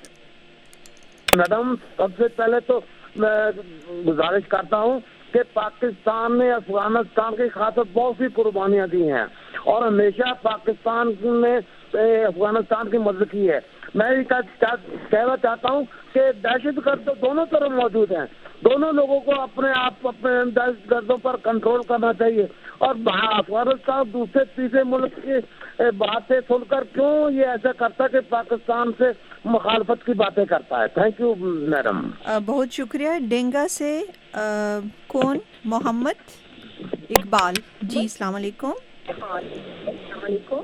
میڈم سب سے پہلے تو میں گزارش کرتا ہوں کہ پاکستان نے افغانستان کی خاطر بہت سی قربانیاں دی ہیں اور ہمیشہ پاکستان نے افغانستان کی مدد کی ہے. میں یہ کہنا چاہتا ہوں کہ دہشت گرد تو دونوں طرف موجود ہیں، دونوں لوگوں کو اپنے دہشت گردوں پر کنٹرول کرنا چاہیے. اور افغانستان دوسرے تیسرے ملک کی باتیں سن کر کیوں یہ ایسا کرتا کہ پاکستان سے مخالفت کی باتیں کرتا ہے. Thank you madam. بہت شکریہ. ڈینگا سے کون؟ محمد اقبال. جی السلام علیکم. السلام علیکم.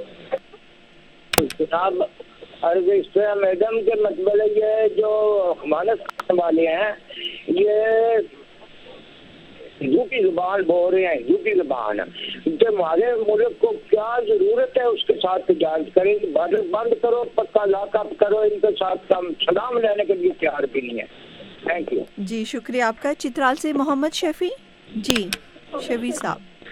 میڈم کے مطلب یہ جو ضمانت کرنے والے ہیں یہ ہندو کی زبان بول رہے ہیں، ہندو کی زبان کہ ہمارے ملک کو کیا ضرورت ہے اس کے ساتھ جانچ کریں، بند کرو، پکا لاک اپ کرو، ان کے ساتھ ہم سلام لینے کے لیے تیار بھی نہیں ہے. Thank you. جی شکریہ آپ کا. چترال سے محمد شفیع. جی شفیع صاحب.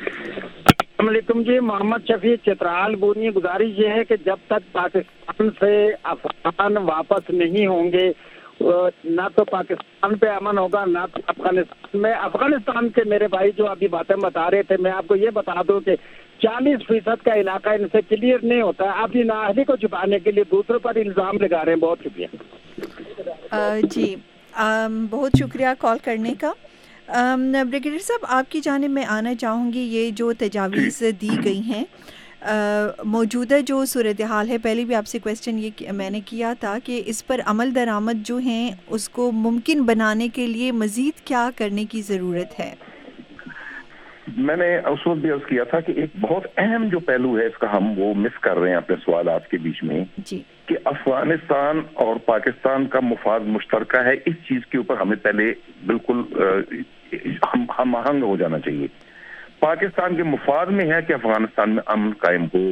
अस्सलाम वालेकुम जी, मोहम्मद शफी चित्राल बोलिए। गुजारिश ये है कि जब तक पाकिस्तान से अफगान वापस नहीं होंगे ना तो पाकिस्तान पे अमन होगा ना तो अफगानिस्तान में। अफगानिस्तान के मेरे भाई जो अभी बातें बता रहे थे, मैं आपको ये बता दूं कि 40% का इलाका इनसे क्लियर नहीं होता है। आप नाअहली को छुपाने के लिए दूसरों पर इल्ज़ाम लगा रहे हैं। बहुत शुक्रिया। जी बहुत शुक्रिया कॉल करने का। ब्रिगेडियर साहब, आपकी जानिब में आना चाहूँगी। ये जो तजावीज़ दी गई हैं, मौजूदा जो सूरत हाल है, पहले भी आपसे क्वेश्चन ये मैंने किया था कि इस पर अमल दरामद जो हैं उसको मुमकिन बनाने के लिए मज़ीद क्या करने की ज़रूरत है? मैंने उस वक्त भी अर्ज किया था कि एक बहुत अहम जो पहलू है इसका हम वो मिस कर रहे हैं अपने सवालात के बीच में जी, कि अफगानिस्तान और पाकिस्तान का मुफाद मुश्तरका है। इस चीज के ऊपर हमें पहले बिल्कुल हम आहंग हो जाना चाहिए। पाकिस्तान के मुफाद में है कि अफगानिस्तान में अमन कायम हो,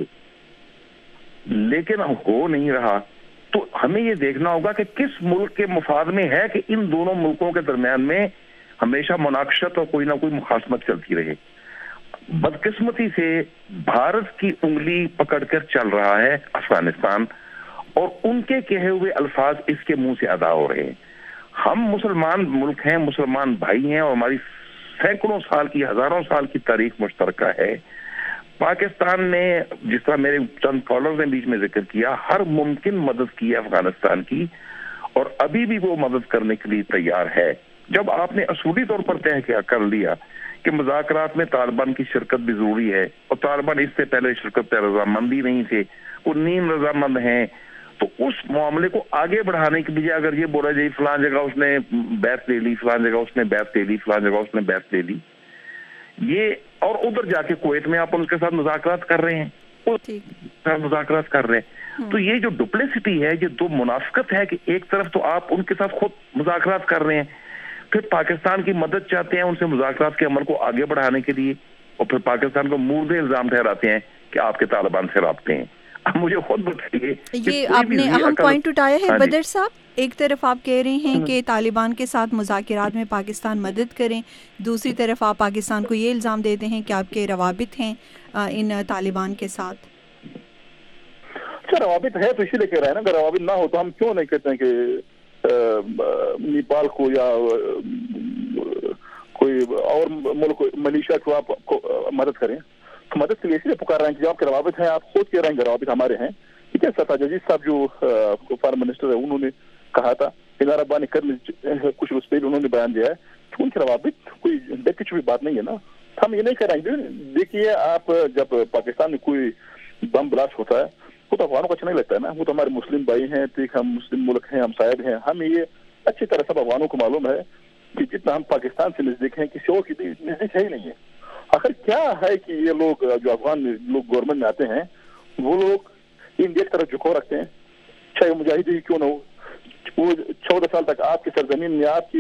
लेकिन हो नहीं रहा तो हमें ये देखना होगा कि किस मुल्क के मुफाद में है कि इन दोनों मुल्कों के दरमियान में हमेशा मुनाकशत और कोई ना कोई मुखासमत चलती रहे। बदकिस्मती से भारत की उंगली पकड़कर चल रहा है अफगानिस्तान और उनके कहे हुए अल्फाज इसके मुंह से अदा हो रहे हैं। हम मुसलमान मुल्क हैं, मुसलमान भाई हैं और हमारी सैकड़ों साल की, हजारों साल की तारीख मुश्तरका है। पाकिस्तान ने, जिस तरह मेरे चंद कॉलर्स ने बीच में जिक्र किया, हर मुमकिन मदद की है अफगानिस्तान की और अभी भी वो मदद करने के लिए तैयार है। जब आपने असूली तौर पर तय कर लिया कि मुज़ाकरात में तालिबान की शिरकत भी जरूरी है और तालिबान इससे पहले शिरकत पे रजामंद ही नहीं थे, वो नीम रजामंद हैं, तो उस मामले को आगे बढ़ाने के लिए अगर ये बोला जाए फलां जगह उसने बैत ले ली, फलां जगह उसने बैत ले ली, फलां जगह उसने बैत ले ली, ये और उधर जाके कुवैत में आप उनके साथ मुज़ाकरात कर रहे हैं, मुज़ाकरात कर रहे हैं, तो ये जो डुप्लिसिटी है, ये दो मुनाफिकत है कि एक तरफ तो आप उनके साथ खुद मुज़ाकरात कर रहे हैं, फिर पाकिस्तान की मदद चाहते हैं उनसे मुज़ाकरात के अमल को आगे बढ़ाने के लिए, और फिर पाकिस्तान को मुर्दे इल्जाम ठहराते हैं कि आपके तालिबान से राब्ते हैं। अब मुझे खुद बताइए, ये आपने अहम पॉइंट उठाया है बदर साहब। एक तरफ आप कह रहे हैं कि तालिबान के साथ मुज़ाकरात में पाकिस्तान मदद करें, दूसरी तरफ आप पाकिस्तान को ये इल्ज़ाम देते हैं कि आपके रवाबित हैं इन तालिबान के साथ। अच्छा, रवाबित है तो इसीलिए कह रहे हैं ना, अगर रवाबित ना हो तो हम क्यों नहीं कहते हैं कि नेपाल को या कोई और मुल्क, मलेशिया को आप मदद करें। तो मदद के लिए इसलिए पुकार रहे हैं कि जो आपके रवाबित हैं, आप खुद कह रहे हैं रवाबित हमारे हैं, ठीक है। सरताज अजीज साहब जो फॉरेन मिनिस्टर है, उन्होंने कहा था, इनार अब्बानी कुछ उस पर उन्होंने बयान दिया है कि उनके रवाबित कोई कुछ भी बात नहीं है ना। हम ये नहीं कह रहे हैं। देखिए, आप जब पाकिस्तान में कोई बम ब्लास्ट होता है वो तो अफगानों को अच्छा नहीं लगता है ना, वो तो हमारे मुस्लिम भाई हैं, ठीक, हम मुस्लिम मुल्क हैं, हम साहिब हैं, हम ये अच्छी तरह सब अफगानों को मालूम है कि जितना हम पाकिस्तान से नजदीक हैं किसी और की नजदीक है ही नहीं है। आखिर क्या है कि ये लोग जो अफगान लोग गवर्नमेंट में आते हैं वो लोग इंडिया की तरफ झुकाव रखते हैं, चाहे वो मुजाहिदी क्यों ना हो। वो 14 साल तक आपकी सरजमीन में आपकी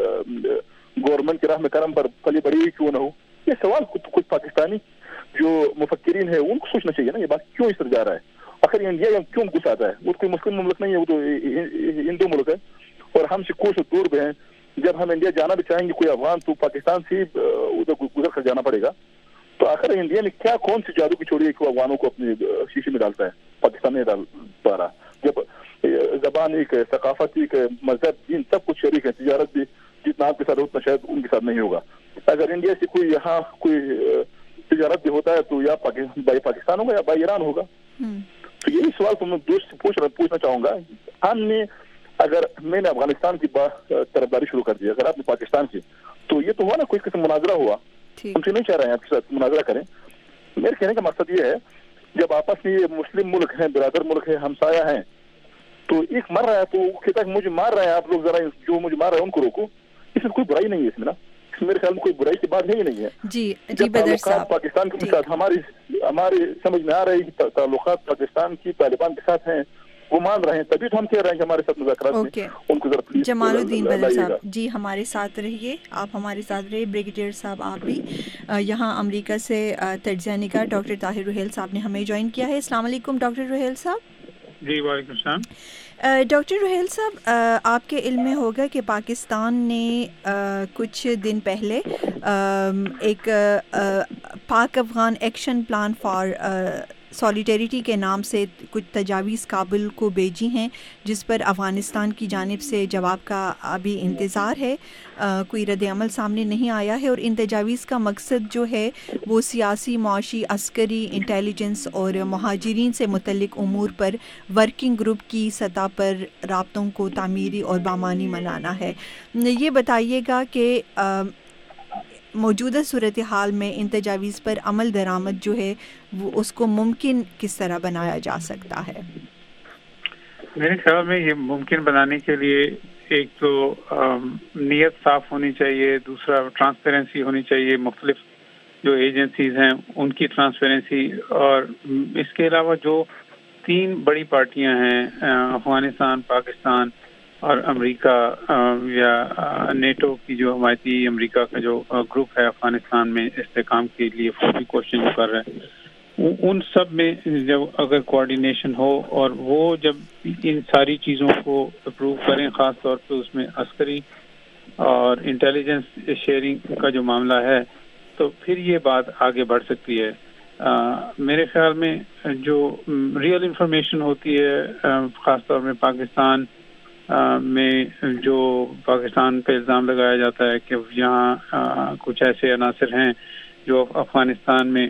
गवर्नमेंट की राह में करम पर फली बड़ी क्यों ना हो। ये सवाल कुछ पाकिस्तानी जो मुफक्किरीन है उनको सोचना चाहिए ना, ये बात क्यों इस तरह जा रहा है। आखिर इंडिया क्यों घुस आता है, वो कोई मुस्लिम मुल्क नहीं है, वो तो हिंदू मुल्क है और हमसे कोस दूर पे हैं। जब हम इंडिया जाना भी चाहेंगे कोई अफगान तो पाकिस्तान से उधर गुजर कर जाना पड़ेगा। तो आखिर इंडिया ने क्या कौन सी जादू की छोड़ी है कि अफगानों को अपने शीशे में डालता है, पाकिस्तान नहीं डाल पा रहा। जब जबान एक, सकाफत एक, मजहब, दीन सब कुछ शरीक है, तिजारत भी जितना आपके साथ उतना शायद उनके साथ नहीं होगा। अगर इंडिया से कोई यहाँ कोई तिजारत भी होता है तो या बाई पाकिस्तान होगा या बाई ईरान होगा। तो यही सवाल तो मैं दोस्त से पूछना चाहूंगा। हमने अगर मैंने अफगानिस्तान की तरफदारी शुरू कर दी, अगर आपने पाकिस्तान की, तो ये तो हुआ ना कोई किस्म मुनाजरा हुआ। हमसे नहीं चाह रहे हैं आपके साथ मुनाजरा करें। मेरे कहने का मकसद ये है, जब आपस में ये मुस्लिम मुल्क हैं, बिरादर मुल्क है, हमसाया हैं, तो एक मर रहा है तो कहता है मुझे मार रहा है, आप लोग जरा जो मुझे मार रहे हैं उनको रोको। इसमें कोई बुराई नहीं है इसमें ना, मेरे ख्याल में कोई बुराई की बात है ही नहीं है। जी बदर साहब, पाकिस्तान के साथ हमारी समझ में आ रही है ताल्लुकात पाकिस्तान की तालिबान के साथ हैं, वो मान रहे हैं, तभी तो हम कह रहे हैं कि हमारे साथ मुज़ाकरात में उनको जरा प्लीज। जमालुद्दीन बदर साहब जी हमारे साथ रहिए, आप हमारे साथ रहिए। ब्रिगेडियर साहब आप भी यहाँ अमेरिका से तज्ज़िया निगार डॉक्टर ताहिर रुहेल साहब ने हमें ज्वाइन किया है। अस्सलाम वालेकुम डॉक्टर रुहेल साहब। जी वालेकुम सलाम। ڈاکٹر رحیل صاحب، آپ کے علم میں ہوگا کہ پاکستان نے کچھ دن پہلے ایک Pak Afghan action plan for solidarity کے نام سے کچھ تجاویز کابل کو بھیجی ہیں، جس پر افغانستان کی جانب سے جواب کا ابھی انتظار ہے. کوئی رد عمل سامنے نہیں آیا ہے، اور ان تجاویز کا مقصد جو ہے وہ سیاسی، معاشی، عسکری، انٹیلیجنس اور مہاجرین سے متعلق امور پر ورکنگ گروپ کی سطح پر رابطوں کو تعمیری اور بامانی بنانا ہے. یہ بتائیے گا کہ موجودہ صورتحال میں ان تجاویز پر عمل درآمد جو ہے وہ اس کو ممکن کس طرح بنایا جا سکتا ہے؟ میرے خیال میں یہ ممکن بنانے کے لیے ایک تو نیت صاف ہونی چاہیے، دوسرا ٹرانسپیرنسی ہونی چاہیے، مختلف جو ایجنسیز ہیں ان کی ٹرانسپیرنسی، اور اس کے علاوہ جو 3 بڑی پارٹیاں ہیں افغانستان، پاکستان اور امریکہ، یا نیٹو کی جو حمایتی امریکہ کا جو گروپ ہے افغانستان میں استحکام کے لیے فوجی کوششیں جو کر رہے ہیں، ان سب میں جب اگر کوآرڈینیشن ہو اور وہ جب ان ساری چیزوں کو اپروو کریں، خاص طور پہ اس میں عسکری اور انٹیلیجنس شیئرنگ کا جو معاملہ ہے، تو پھر یہ بات آگے بڑھ سکتی ہے. میرے خیال میں جو ریئل انفارمیشن ہوتی ہے، خاص طور میں پاکستان میں جو پاکستان پہ الزام لگایا جاتا ہے کہ یہاں کچھ ایسے عناصر ہیں جو افغانستان میں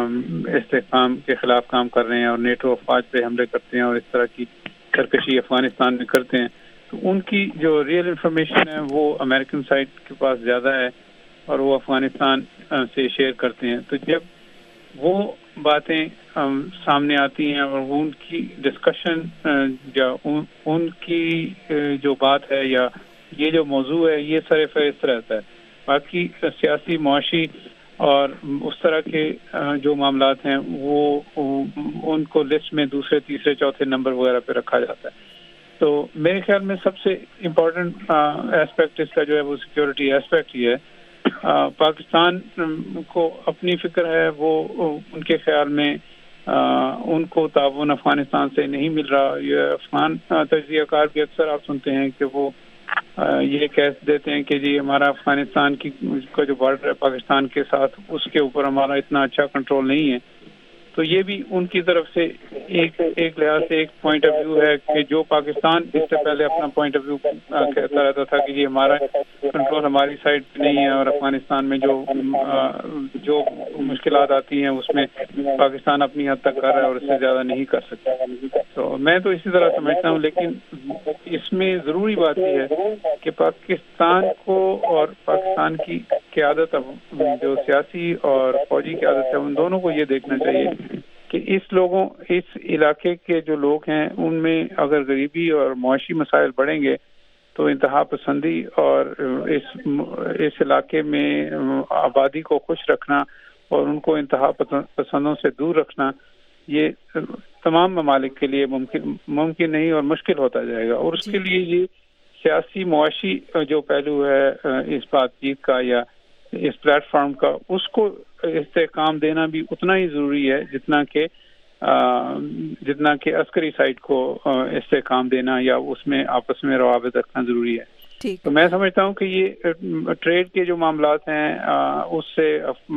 استحکام کے خلاف کام کر رہے ہیں اور نیٹو افواج پہ حملے کرتے ہیں اور اس طرح کی سرکشی افغانستان میں کرتے ہیں، تو ان کی جو ریئل انفارمیشن ہے وہ امریکن سائٹ کے پاس زیادہ ہے اور وہ افغانستان سے شیئر کرتے ہیں. تو جب وہ باتیں سامنے آتی ہیں اور ان کی ڈسکشن یا ان کی جو بات ہے یا یہ جو موضوع ہے یہ سر فہرست رہتا ہے. باقی سیاسی، معاشی اور اس طرح کے جو معاملات ہیں وہ ان کو لسٹ میں دوسرے، تیسرے، چوتھے نمبر وغیرہ پہ رکھا جاتا ہے. تو میرے خیال میں سب سے امپورٹنٹ ایسپیکٹ اس کا جو ہے وہ سیکیورٹی ایسپیکٹ ہی ہے. پاکستان کو اپنی فکر ہے، وہ ان کے خیال میں ان کو تعاون افغانستان سے نہیں مل رہا. یہ افغان تجزیہ کار بھی اکثر آپ سنتے ہیں کہ وہ یہ کہہ دیتے ہیں کہ جی ہمارا افغانستان کا جو بارڈر ہے پاکستان کے ساتھ، اس کے اوپر ہمارا اتنا اچھا کنٹرول نہیں ہے. تو یہ بھی ان کی طرف سے ایک لحاظ سے ایک پوائنٹ آف ویو ہے کہ جو پاکستان اس سے پہلے اپنا پوائنٹ آف ویو کہتا رہتا تھا کہ یہ ہمارا کنٹرول ہماری سائڈ پہ نہیں ہے اور افغانستان میں جو مشکلات آتی ہیں اس میں پاکستان اپنی حد تک کر رہا ہے اور اس سے زیادہ نہیں کر سکتا. تو میں تو اسی طرح سمجھتا ہوں، لیکن اس میں ضروری بات یہ ہے کہ پاکستان کو اور پاکستان کی قیادت، جو سیاسی اور فوجی قیادت ہے، ان دونوں کو یہ دیکھنا چاہیے کہ اس علاقے کے جو لوگ ہیں ان میں اگر غریبی اور معاشی مسائل بڑھیں گے تو انتہا پسندی اور اس علاقے میں آبادی کو خوش رکھنا اور ان کو انتہا پسندوں سے دور رکھنا یہ تمام ممالک کے لیے ممکن نہیں اور مشکل ہوتا جائے گا. اور اس کے لیے یہ سیاسی معاشی جو پہلو ہے اس بات چیت کا یا اس پلیٹ فارم کا، اس کو استحکام دینا بھی اتنا ہی ضروری ہے جتنا کہ عسکری سائٹ کو استحکام دینا یا اس میں آپس میں روابط رکھنا ضروری ہے. تو میں سمجھتا ہوں کہ یہ ٹریڈ کے جو معاملات ہیں اس سے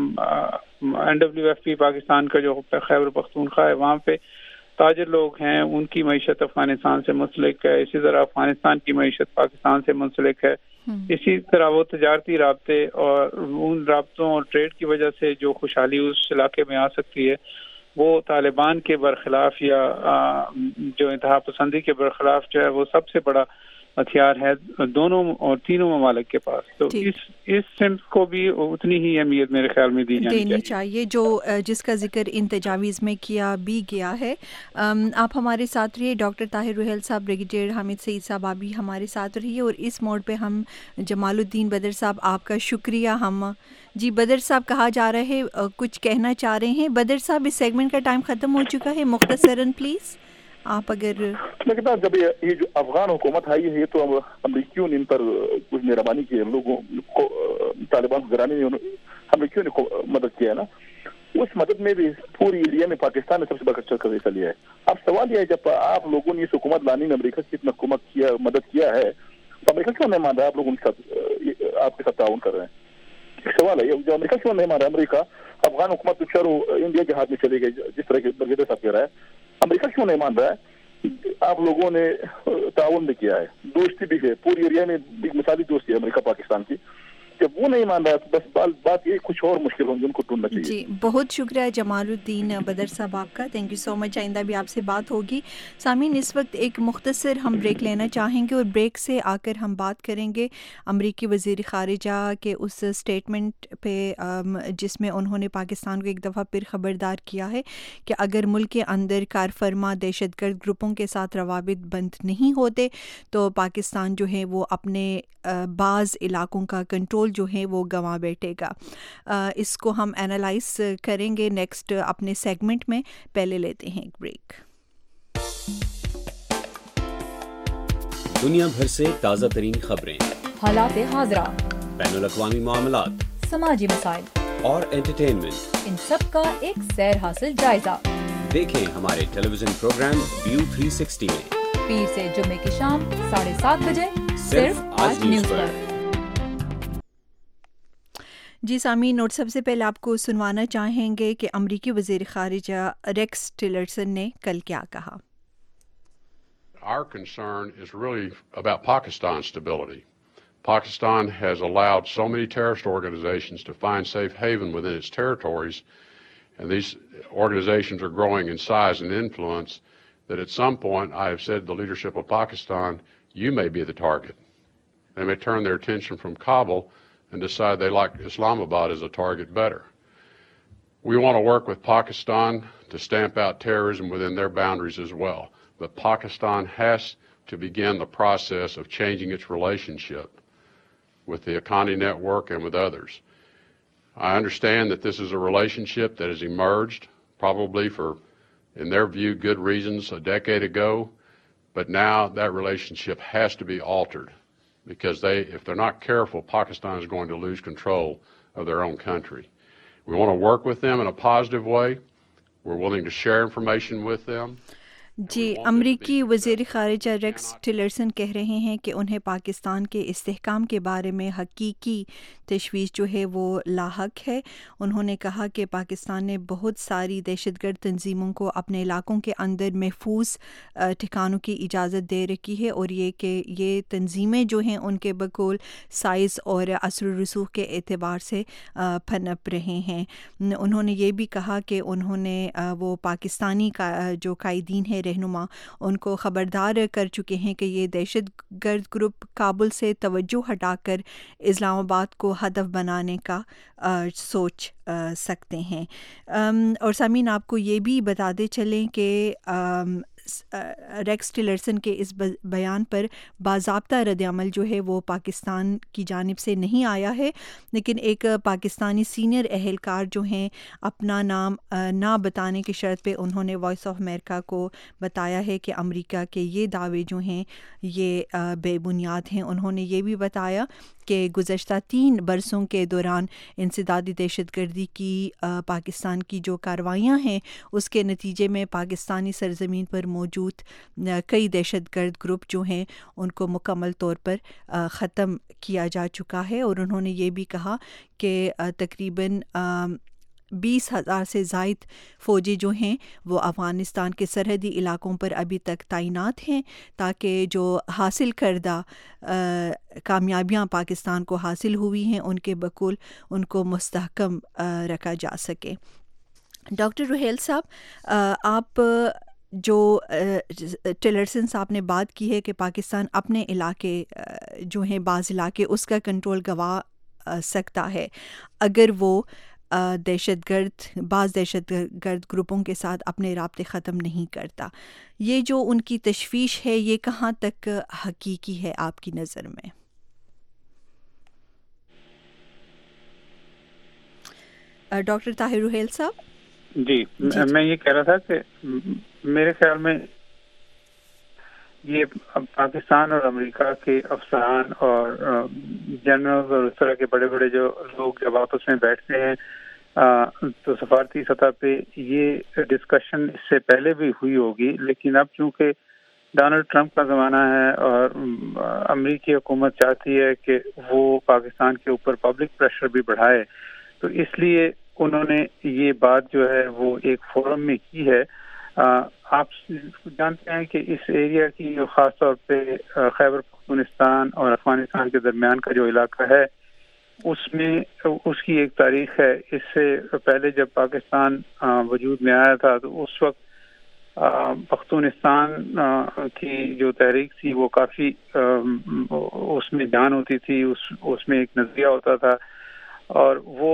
NWFP پاکستان کا جو خیبر پختونخوا ہے وہاں پہ تاجر لوگ ہیں، ان کی معیشت افغانستان سے منسلک ہے، اسی طرح افغانستان کی معیشت پاکستان سے منسلک ہے. اسی طرح وہ تجارتی رابطے اور ان رابطوں اور ٹریڈ کی وجہ سے جو خوشحالی اس علاقے میں آ سکتی ہے وہ طالبان کے برخلاف یا جو انتہا پسندی کے برخلاف جو ہے وہ سب سے بڑا ہتھیار ہے دونوں اور تینوں ممالک کے پاس. تو اس سمت کو بھی اتنی ہی اہمیت میرے خیال میں دینی چاہیے جو جس کا ذکر ان تجاویز میں کیا بھی گیا ہے. آپ ہمارے ساتھ رہیے. ڈاکٹر طاہر رحیل صاحب، بریگیڈیئر حامد سعید صاحب، آپ بھی ہمارے ساتھ رہیے. اور اس موڑ پہ ہم جمال الدین بدر صاحب، آپ کا شکریہ. ہم جی بدر صاحب کہا جا رہا ہے کچھ کہنا چاہ رہے ہیں. بدر صاحب اس سیگمنٹ کا ٹائم ختم ہو چکا ہے، مختصراً پلیز آپ اگر. میں کہتا ہوں جب یہ جو افغان حکومت آئی ہے یہ تو امریکیوں نے ان پر کچھ مہربانی کی، لوگوں کو طالبان گھرانے میں امریکیوں نے مدد کیا ہے نا. اس مدد میں بھی پوری ایریا میں پاکستان نے سب سے بڑھ کر حصہ لیا ہے. اب سوال یہ ہے جب آپ لوگوں نے اس حکومت لانے میں امریکہ کی اتنا مدد کیا ہے تو امریکہ کیوں نہیں مان رہا آپ لوگ ان کے ساتھ آپ کے ساتھ تعاون کر رہے ہیں؟ ایک سوال ہے جو امریکہ کیوں نہیں مان رہا. امریکہ افغان حکومت چاروں انڈیا کے ہاتھ میں چلے گئے جس طرح کے برگیڈر صاحب کہہ رہا ہے, امریکہ کیوں نہیں مان رہا ہے؟ آپ لوگوں نے تعاون بھی کیا ہے, دوستی بھی ہے, پوری ایریا میں ایک مثالی دوستی ہے امریکہ پاکستان کی. جب وہ نہیں مان رہا تو بس بات یہ کچھ اور مشکل ہوں گی ان کو ڈھونڈنا چاہیے. جی بہت شکریہ جمال الدین بدر صاحب آپ کا, تھینک یو سو مچ. آئندہ بھی آپ سے بات ہوگی. سامعین اس وقت ایک مختصر ہم بریک لینا چاہیں گے اور بریک سے آ کر ہم بات کریں گے امریکی وزیر خارجہ کے اس اسٹیٹمنٹ پہ جس میں انہوں نے پاکستان کو ایک دفعہ پھر خبردار کیا ہے کہ اگر ملک کے اندر کار فرما دہشت گرد گروپوں کے ساتھ روابط بند نہیں ہوتے تو پاکستان جو ہے وہ اپنے بعض علاقوں کا کنٹرول جو ہے وہ گنوا بیٹھے گا. اس کو ہم اینالائز کریں گے نیکسٹ اپنے سیگمنٹ میں. پہلے لیتے ہیں ایک بریک. دنیا بھر سے تازہ ترین خبریں, حالات حاضرہ, بین الاقوامی معاملات, سماجی مسائل اور انٹرٹینمنٹ, ان سب کا ایک سیر حاصل جائزہ. دیکھیں ہمارے ٹیلی ویژن پروگرام ویو 360 میں پیر سے جمعے کی شام 7:30 بجے صرف آج نیوز پر. جی سامعین, اور سب سے پہلے آپ کو سنوانا چاہیں گے کہ امریکی وزیر خارجہ ریکس ٹیلرسن نے کل کیا کہا. Our concern is really about Pakistan's stability. Pakistan has allowed so many terrorist organizations to find safe haven within its territories, and these organizations are growing in size and influence, that at some point I have said to the leadership of Pakistan, you may be the target. They may turn their attention from Kabul and decide they like Islamabad as a target better. We want to work with Pakistan to stamp out terrorism within their boundaries as well. But Pakistan has to begin the process of changing its relationship with the Haqqani Network and with others. I understand that this is a relationship that has emerged, probably for, in their view, good reasons a decade ago, but now that relationship has to be altered. Because if they're not careful, Pakistan is going to lose control of their own country. We want to work with them in a positive way. We're willing to share information with them. جی امریکی وزیر خارجہ racks Tillerson کہہ رہے ہیں کہ انہیں پاکستان کے استحکام کے بارے میں حقیقی تشویش جو ہے وہ لاحق ہے. انہوں نے کہا کہ پاکستان نے بہت ساری دہشت گرد تنظیموں کو اپنے علاقوں کے اندر محفوظ ٹھکانوں کی اجازت دے رکھی ہے اور یہ کہ یہ تنظیمیں جو ہیں ان کے بقول سائز اور اثر و رسوخ کے اعتبار سے پھنپ رہے ہیں. انہوں نے یہ بھی کہا کہ انہوں نے وہ پاکستانی جو قائدین ہیں رہنما ان کو خبردار کر چکے ہیں کہ یہ دہشت گرد گروپ کابل سے توجہ ہٹا کر اسلام آباد کو ہدف بنانے کا سوچ سکتے ہیں. اور سامعین آپ کو یہ بھی بتاتے چلیں کہ ریکس ٹیلرسن کے اس بیان پر باضابطہ رد عمل جو ہے وہ پاکستان کی جانب سے نہیں آیا ہے, لیکن ایک پاکستانی سینئر اہلکار جو ہیں اپنا نام نہ بتانے کی شرط پہ انہوں نے وائس آف امریکہ کو بتایا ہے کہ امریکہ کے یہ دعوے جو ہیں یہ بے بنیاد ہیں. انہوں نے یہ بھی بتایا کہ گزشتہ 3 برسوں کے دوران انسدادی دہشت گردی کی پاکستان کی جو کارروائیاں ہیں اس کے نتیجے میں پاکستانی سرزمین پر موجود کئی دہشت گرد گروپ جو ہیں ان کو مکمل طور پر ختم کیا جا چکا ہے. اور انہوں نے یہ بھی کہا کہ تقریباً 20,000 سے زائد فوجی جو ہیں وہ افغانستان کے سرحدی علاقوں پر ابھی تک تعینات ہیں تاکہ جو حاصل کردہ کامیابیاں پاکستان کو حاصل ہوئی ہیں ان کے بقول ان کو مستحکم رکھا جا سکے. ڈاکٹر روہیل صاحب, آپ جو ٹیلرسن صاحب نے بات کی ہے کہ پاکستان اپنے علاقے جو ہیں بعض علاقے اس کا کنٹرول گنوا سکتا ہے اگر وہ بعض دہشت گرد گروپوں کے ساتھ اپنے رابطے ختم نہیں کرتا. یہ جو ان کی تشویش ہے یہ کہاں تک حقیقی ہے آپ کی نظر میں؟ ڈاکٹر طاہر روہیل صاحب. جی میں یہ کہہ رہا تھا کہ میرے خیال میں یہ پاکستان اور امریکہ کے افسران اور جنرل اور اس طرح کے بڑے بڑے جو لوگ جب آپس میں بیٹھتے ہیں تو سفارتی سطح پہ یہ ڈسکشن اس سے پہلے بھی ہوئی ہوگی، لیکن اب چونکہ ڈونلڈ ٹرمپ کا زمانہ ہے اور امریکی حکومت چاہتی ہے کہ وہ پاکستان کے اوپر پبلک پریشر بھی بڑھائے، تو اس لیے انہوں نے یہ بات جو ہے وہ ایک فورم میں کی ہے. آپ جانتے ہیں کہ اس ایریا کی خاص طور پہ خیبر پختونخوا اور افغانستان کے درمیان کا جو علاقہ ہے اس میں اس کی ایک تاریخ ہے. اس سے پہلے جب پاکستان وجود میں آیا تھا تو اس وقت پختونستان کی جو تحریک تھی وہ کافی اس میں جان ہوتی تھی، اس میں ایک نظریہ ہوتا تھا، اور وہ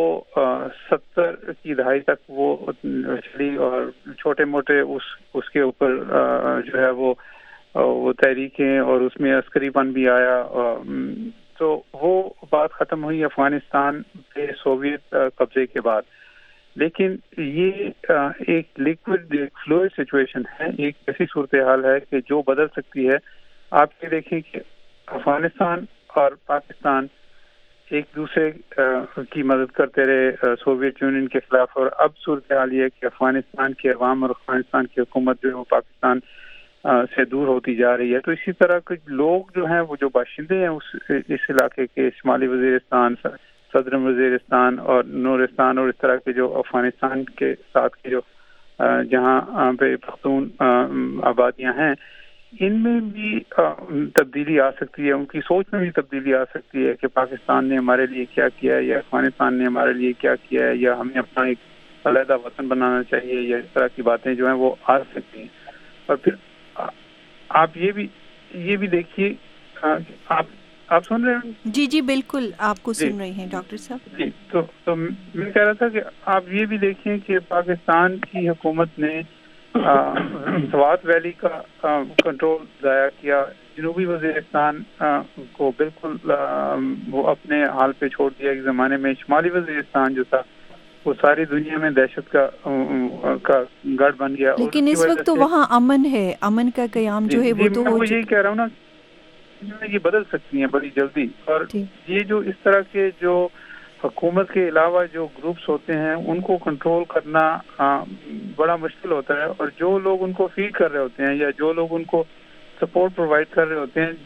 70 کی دہائی تک وہ چلی اور چھوٹے موٹے اس کے اوپر جو ہے وہ تحریکیں اور اس میں عسکری پن بھی آیا. تو وہ بات ختم ہوئی افغانستان پہ سوویت قبضے کے بعد. لیکن یہ ایک لیکوڈ فلوئڈ سچویشن ہے، ایک ایسی صورتحال ہے کہ جو بدل سکتی ہے. آپ یہ دیکھیں کہ افغانستان اور پاکستان ایک دوسرے کی مدد کرتے رہے سوویت یونین کے خلاف، اور اب صورتحال یہ ہے کہ افغانستان کے عوام اور افغانستان کی حکومت جو ہے وہ پاکستان سے دور ہوتی جا رہی ہے. تو اسی طرح کے لوگ جو ہیں وہ جو باشندے ہیں اس علاقے کے، شمالی وزیرستان، صدر وزیرستان اور نورستان اور اس طرح کے جو افغانستان کے ساتھ کے جو جہاں پہ پختون آبادیاں ہیں، ان میں بھی تبدیلی آ سکتی ہے، ان کی سوچ میں بھی تبدیلی آ سکتی ہے کہ پاکستان نے ہمارے لیے کیا کیا ہے یا افغانستان نے ہمارے لیے کیا کیا ہے، یا ہمیں اپنا ایک علیحدہ وطن بنانا چاہیے، یا اس طرح کی باتیں جو ہیں وہ آ سکتی ہیں. اور پھر آپ یہ بھی دیکھیے، آپ سن رہے ہیں؟ جی جی بالکل، آپ کو سن رہے ہیں ڈاکٹر صاحب. جی تو میں کہہ رہا تھا کہ آپ یہ بھی دیکھیں کہ پاکستان کی حکومت نے سوات ویلی کا کنٹرول ضائع کیا، جنوبی وزیرستان کو بالکل وہ اپنے حال پہ چھوڑ دیا. ایک زمانے میں شمالی وزیرستان جو تھا وہ ساری دنیا میں دہشت کا گڑھ بن گیا. لیکن اس وقت تو وہاں امن ہے، امن کا قیام جو ہے وہ تو ہو یہی کہہ رہا ہوں نا، یہ بدل سکتی ہیں بڑی جلدی. اور یہ جو اس طرح کے جو حکومت کے علاوہ جو گروپس ہوتے ہیں ان کو کنٹرول کرنا بڑا مشکل ہوتا ہے، اور جو لوگ ان کو فیڈ کر رہے ہوتے ہیں یا جو لوگ ان کو سپورٹ پرووائڈ کر رہے ہوتے ہیں،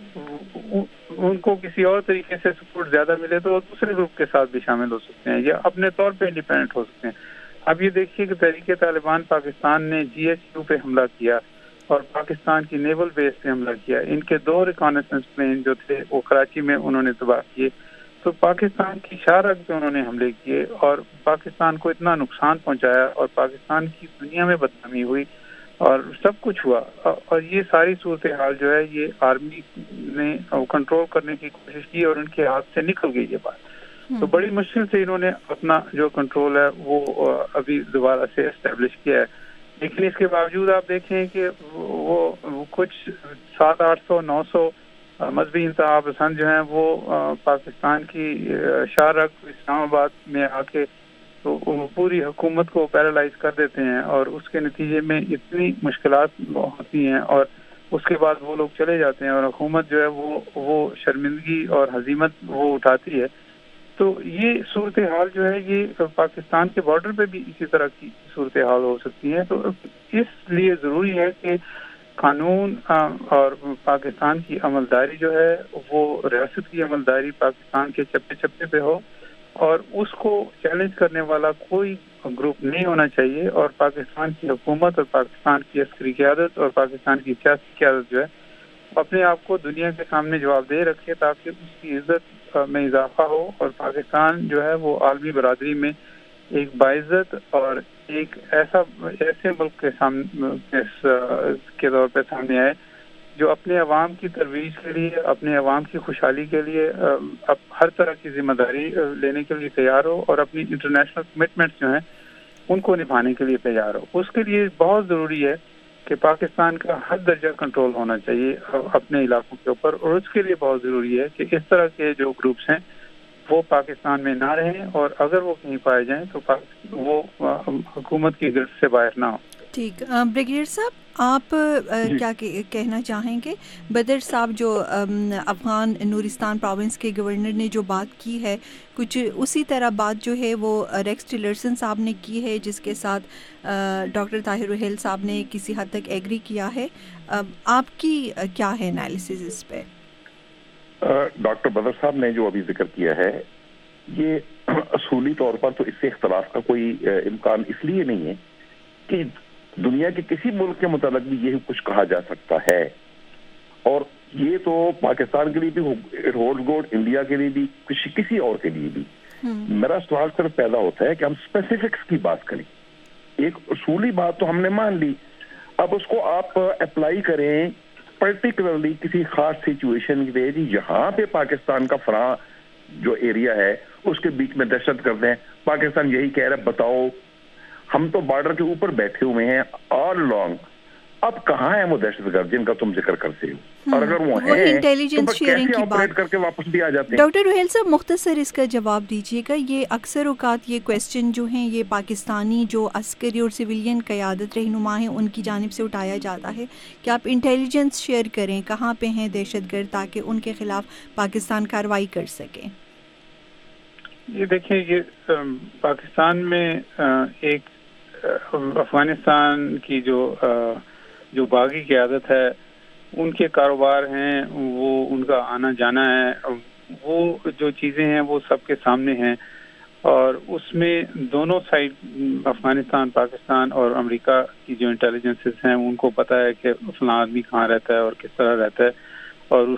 جب ان کو کسی اور طریقے سے سپورٹ زیادہ ملے تو وہ دوسرے گروپ کے ساتھ بھی شامل ہو سکتے ہیں یا اپنے طور پہ انڈیپینڈنٹ ہو سکتے ہیں. اب یہ دیکھیے کہ تحریک طالبان پاکستان نے GHQ پہ حملہ کیا اور پاکستان کی نیول بیس پہ حملہ کیا. ان کے 2 ریکانیسنس پلین جو تھے وہ کراچی میں انہوں نے تباہ کیے. تو پاکستان کی شاہراہ پہ انہوں نے حملے کیے اور پاکستان کو اتنا نقصان پہنچایا، اور پاکستان کی دنیا میں بدنامی ہوئی اور سب کچھ ہوا. اور یہ ساری صورتحال جو ہے یہ آرمی نے کنٹرول کرنے کی کوشش کی اور ان کے ہاتھ سے نکل گئی یہ بات. تو بڑی مشکل سے انہوں نے اپنا جو کنٹرول ہے وہ ابھی دوبارہ سے اسٹیبلش کیا ہے. لیکن اس کے باوجود آپ دیکھیں کہ وہ کچھ 700-800-900 مذہبی انتہا پسند جو ہیں وہ پاکستان کی شاہراہ اسلام آباد میں آ کے تو پوری حکومت کو پیرالائز کر دیتے ہیں، اور اس کے نتیجے میں اتنی مشکلات ہوتی ہیں اور اس کے بعد وہ لوگ چلے جاتے ہیں اور حکومت جو ہے وہ شرمندگی اور ہزیمت وہ اٹھاتی ہے. تو یہ صورتحال جو ہے یہ پاکستان کے بارڈر پہ بھی اسی طرح کی صورتحال ہو سکتی ہے. تو اس لیے ضروری ہے کہ قانون اور پاکستان کی عملداری جو ہے وہ ریاست کی عملداری پاکستان کے چپے چپے پہ ہو، اور اس کو چیلنج کرنے والا کوئی گروپ نہیں ہونا چاہیے. اور پاکستان کی حکومت اور پاکستان کی عسکری قیادت اور پاکستان کی سیاسی قیادت جو ہے اپنے آپ کو دنیا کے سامنے جواب دہ رکھے تاکہ اس کی عزت میں اضافہ ہو، اور پاکستان جو ہے وہ عالمی برادری میں ایک باعزت اور ایک ایسے ملک کے طور پہ سامنے آئے جو اپنے عوام کی ترویج کے لیے، اپنے عوام کی خوشحالی کے لیے ہر طرح کی ذمہ داری لینے کے لیے تیار ہو، اور اپنی انٹرنیشنل کمٹمنٹس جو ہیں ان کو نبھانے کے لیے تیار ہو. اس کے لیے بہت ضروری ہے کہ پاکستان کا ہر درجہ کنٹرول ہونا چاہیے اپنے علاقوں کے اوپر، اور اس کے لیے بہت ضروری ہے کہ اس طرح کے جو گروپس ہیں وہ پاکستان میں نہ رہیں، اور اگر وہ کہیں پائے جائیں تو وہ حکومت کی گرفت سے باہر نہ ہو. ٹھیک. بریگیڈیئر صاحب آپ کیا کہنا چاہیں گے؟ بدر صاحب جو افغان نورستان پروونس کے گورنر نے جو بات کی ہے کچھ اسی طرح بات جو ہے وہ ریکس ٹیلرسن صاحب نے کی ہے جس کے ساتھ ڈاکٹر طاہر رحیل صاحب نے کسی حد تک ایگری کیا ہے. آپ کی کیا ہے انالیسز اس پہ؟ ڈاکٹر بدر صاحب نے جو ابھی ذکر کیا ہے یہ اصولی طور پر تو اس سے اختلاف کا کوئی امکان اس لیے نہیں ہے کہ دنیا کے کسی ملک کے متعلق بھی یہ کچھ کہا جا سکتا ہے، اور یہ تو پاکستان کے لیے بھی ہولڈ گوڈ، انڈیا کے لیے بھی، کسی اور کے لیے بھی. میرا سوال صرف پیدا ہوتا ہے کہ ہم اسپیسیفکس کی بات کریں. ایک اصولی بات تو ہم نے مان لی، اب اس کو آپ اپلائی کریں پرٹیکولرلی کسی خاص سچویشن کے لیے جہاں پہ پاکستان کا فلاں جو ایریا ہے اس کے بیچ میں دہشت گرد ہیں. پاکستان یہی کہہ رہا ہے بتاؤ ہم تو بارڈر کے اوپر بیٹھے ہوئے ہیں آل لانگ، اب کہاں ہیں وہ دہشت گرد جن کا تم ذکر کرتے ہو؟ اور اگر وہ ہیں انٹیلیجنس شیئرنگ کی بات کر کے واپس بھی آ جاتے ہیں. ڈاکٹر رحیل صاحب مختصر اس کا جواب دیجیے گا. یہ اکثر اوقات یہ کویسچن جو ہیں یہ پاکستانی جو عسکری اور سویلین قیادت رہنما ہیں ان کی جانب سے اٹھایا جاتا ہے کہ آپ انٹیلیجنس شیئر کریں کہاں پہ ہیں دہشت گرد تاکہ ان کے خلاف پاکستان کارروائی کر سکیں. یہ دیکھیں یہ پاکستان میں ایک افغانستان کی جو باغی قیادت ہے ان کے کاروبار ہیں، وہ ان کا آنا جانا ہے، وہ جو چیزیں ہیں وہ سب کے سامنے ہیں، اور اس میں دونوں سائڈ افغانستان، پاکستان اور امریکہ کی جو انٹیلیجنسز ہیں ان کو پتہ ہے کہ فلاں آدمی کہاں رہتا ہے اور کس طرح رہتا ہے، اور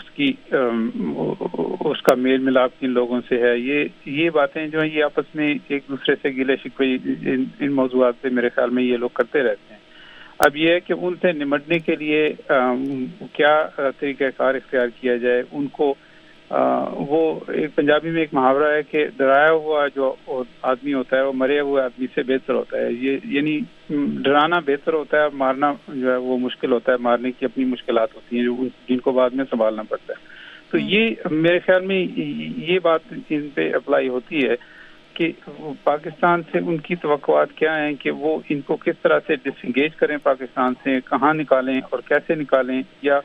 اس کا میل ملاپ کن لوگوں سے ہے. یہ باتیں جو ہیں یہ آپس میں ایک دوسرے سے گلے شکوے ان موضوعات پہ میرے خیال میں یہ لوگ کرتے رہتے ہیں. اب یہ ہے کہ ان سے نمٹنے کے لیے کیا طریقہ کار اختیار کیا جائے. ان کو وہ ایک پنجابی میں ایک محاورہ ہے کہ ڈرایا ہوا جو آدمی ہوتا ہے وہ مرے ہوئے آدمی سے بہتر ہوتا ہے. یعنی ڈرانا بہتر ہوتا ہے، مارنا جو ہے وہ مشکل ہوتا ہے. مارنے کی اپنی مشکلات ہوتی ہیں جن کو بعد میں سنبھالنا پڑتا ہے. تو یہ میرے خیال میں یہ بات ان پہ اپلائی ہوتی ہے کہ پاکستان سے ان کی توقعات کیا ہیں کہ وہ ان کو کس طرح سے ڈس انگیج کریں پاکستان سے، کہاں نکالیں اور کیسے نکالیں، یا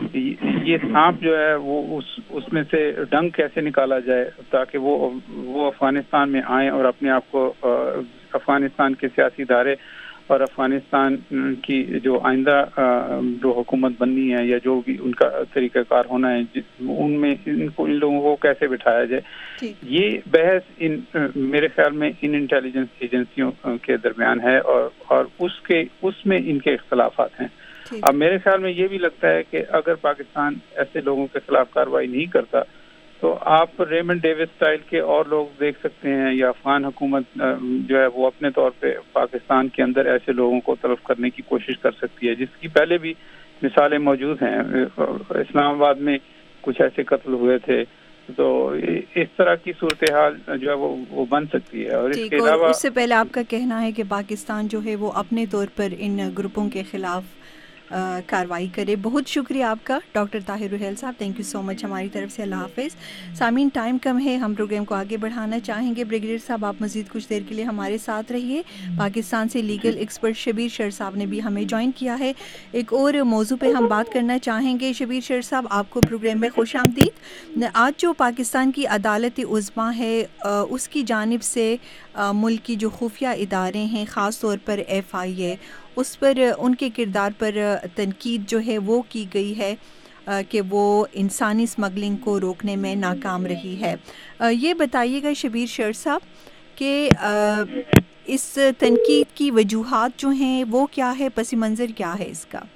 یہ سانپ جو ہے وہ اس میں سے ڈنگ کیسے نکالا جائے تاکہ وہ افغانستان میں آئیں اور اپنے آپ کو افغانستان کے سیاسی ادارے اور افغانستان کی جو آئندہ جو حکومت بننی ہے یا جو بھی ان کا طریقہ کار ہونا ہے ان میں ان لوگوں کو کیسے بٹھایا جائے. یہ بحث میرے خیال میں ان انٹیلیجنس ایجنسیوں کے درمیان ہے اور اس میں ان کے اختلافات ہیں. اب میرے خیال میں یہ بھی لگتا ہے کہ اگر پاکستان ایسے لوگوں کے خلاف کارروائی نہیں کرتا تو آپ ریمنڈ ڈیوس سٹائل کے اور لوگ دیکھ سکتے ہیں، یا افغان حکومت جو ہے وہ اپنے طور پہ پاکستان کے اندر ایسے لوگوں کو طلب کرنے کی کوشش کر سکتی ہے، جس کی پہلے بھی مثالیں موجود ہیں. اسلام آباد میں کچھ ایسے قتل ہوئے تھے، تو اس طرح کی صورتحال جو ہے وہ بن سکتی ہے. اور اس کے علاوہ اس سے پہلے آپ کا کہنا ہے کہ پاکستان جو ہے وہ اپنے طور پر ان گروپوں کے خلاف کارروائی کرے. بہت شکریہ آپ کا ڈاکٹر طاہر رحیل صاحب، تھینک یو سو مچ ہماری طرف سے. اللہ حافظ. سامعین ٹائم کم ہے، ہم پروگرام کو آگے بڑھانا چاہیں گے. بریگیڈیئر صاحب آپ مزید کچھ دیر کے لیے ہمارے ساتھ رہیے. پاکستان سے لیگل ایکسپرٹ شبیر شیر صاحب نے بھی ہمیں جوائن کیا ہے. ایک اور موضوع پہ ہم بات کرنا چاہیں گے. شبیر شیر صاحب آپ کو پروگرام میں خوش آمدید. آج جو پاکستان کی عدالت عظمیٰ ہے اس کی جانب سے ملک کی جو خفیہ ادارے ہیں خاص طور پر FIA اس پر ان کے کردار پر تنقید جو ہے وہ کی گئی ہے کہ وہ انسانی اسمگلنگ کو روکنے میں ناکام رہی ہے. یہ بتائیے گا شبیر شیر صاحب کہ اس تنقید کی وجوہات جو ہیں وہ کیا ہے، پس منظر کیا ہے اس کا؟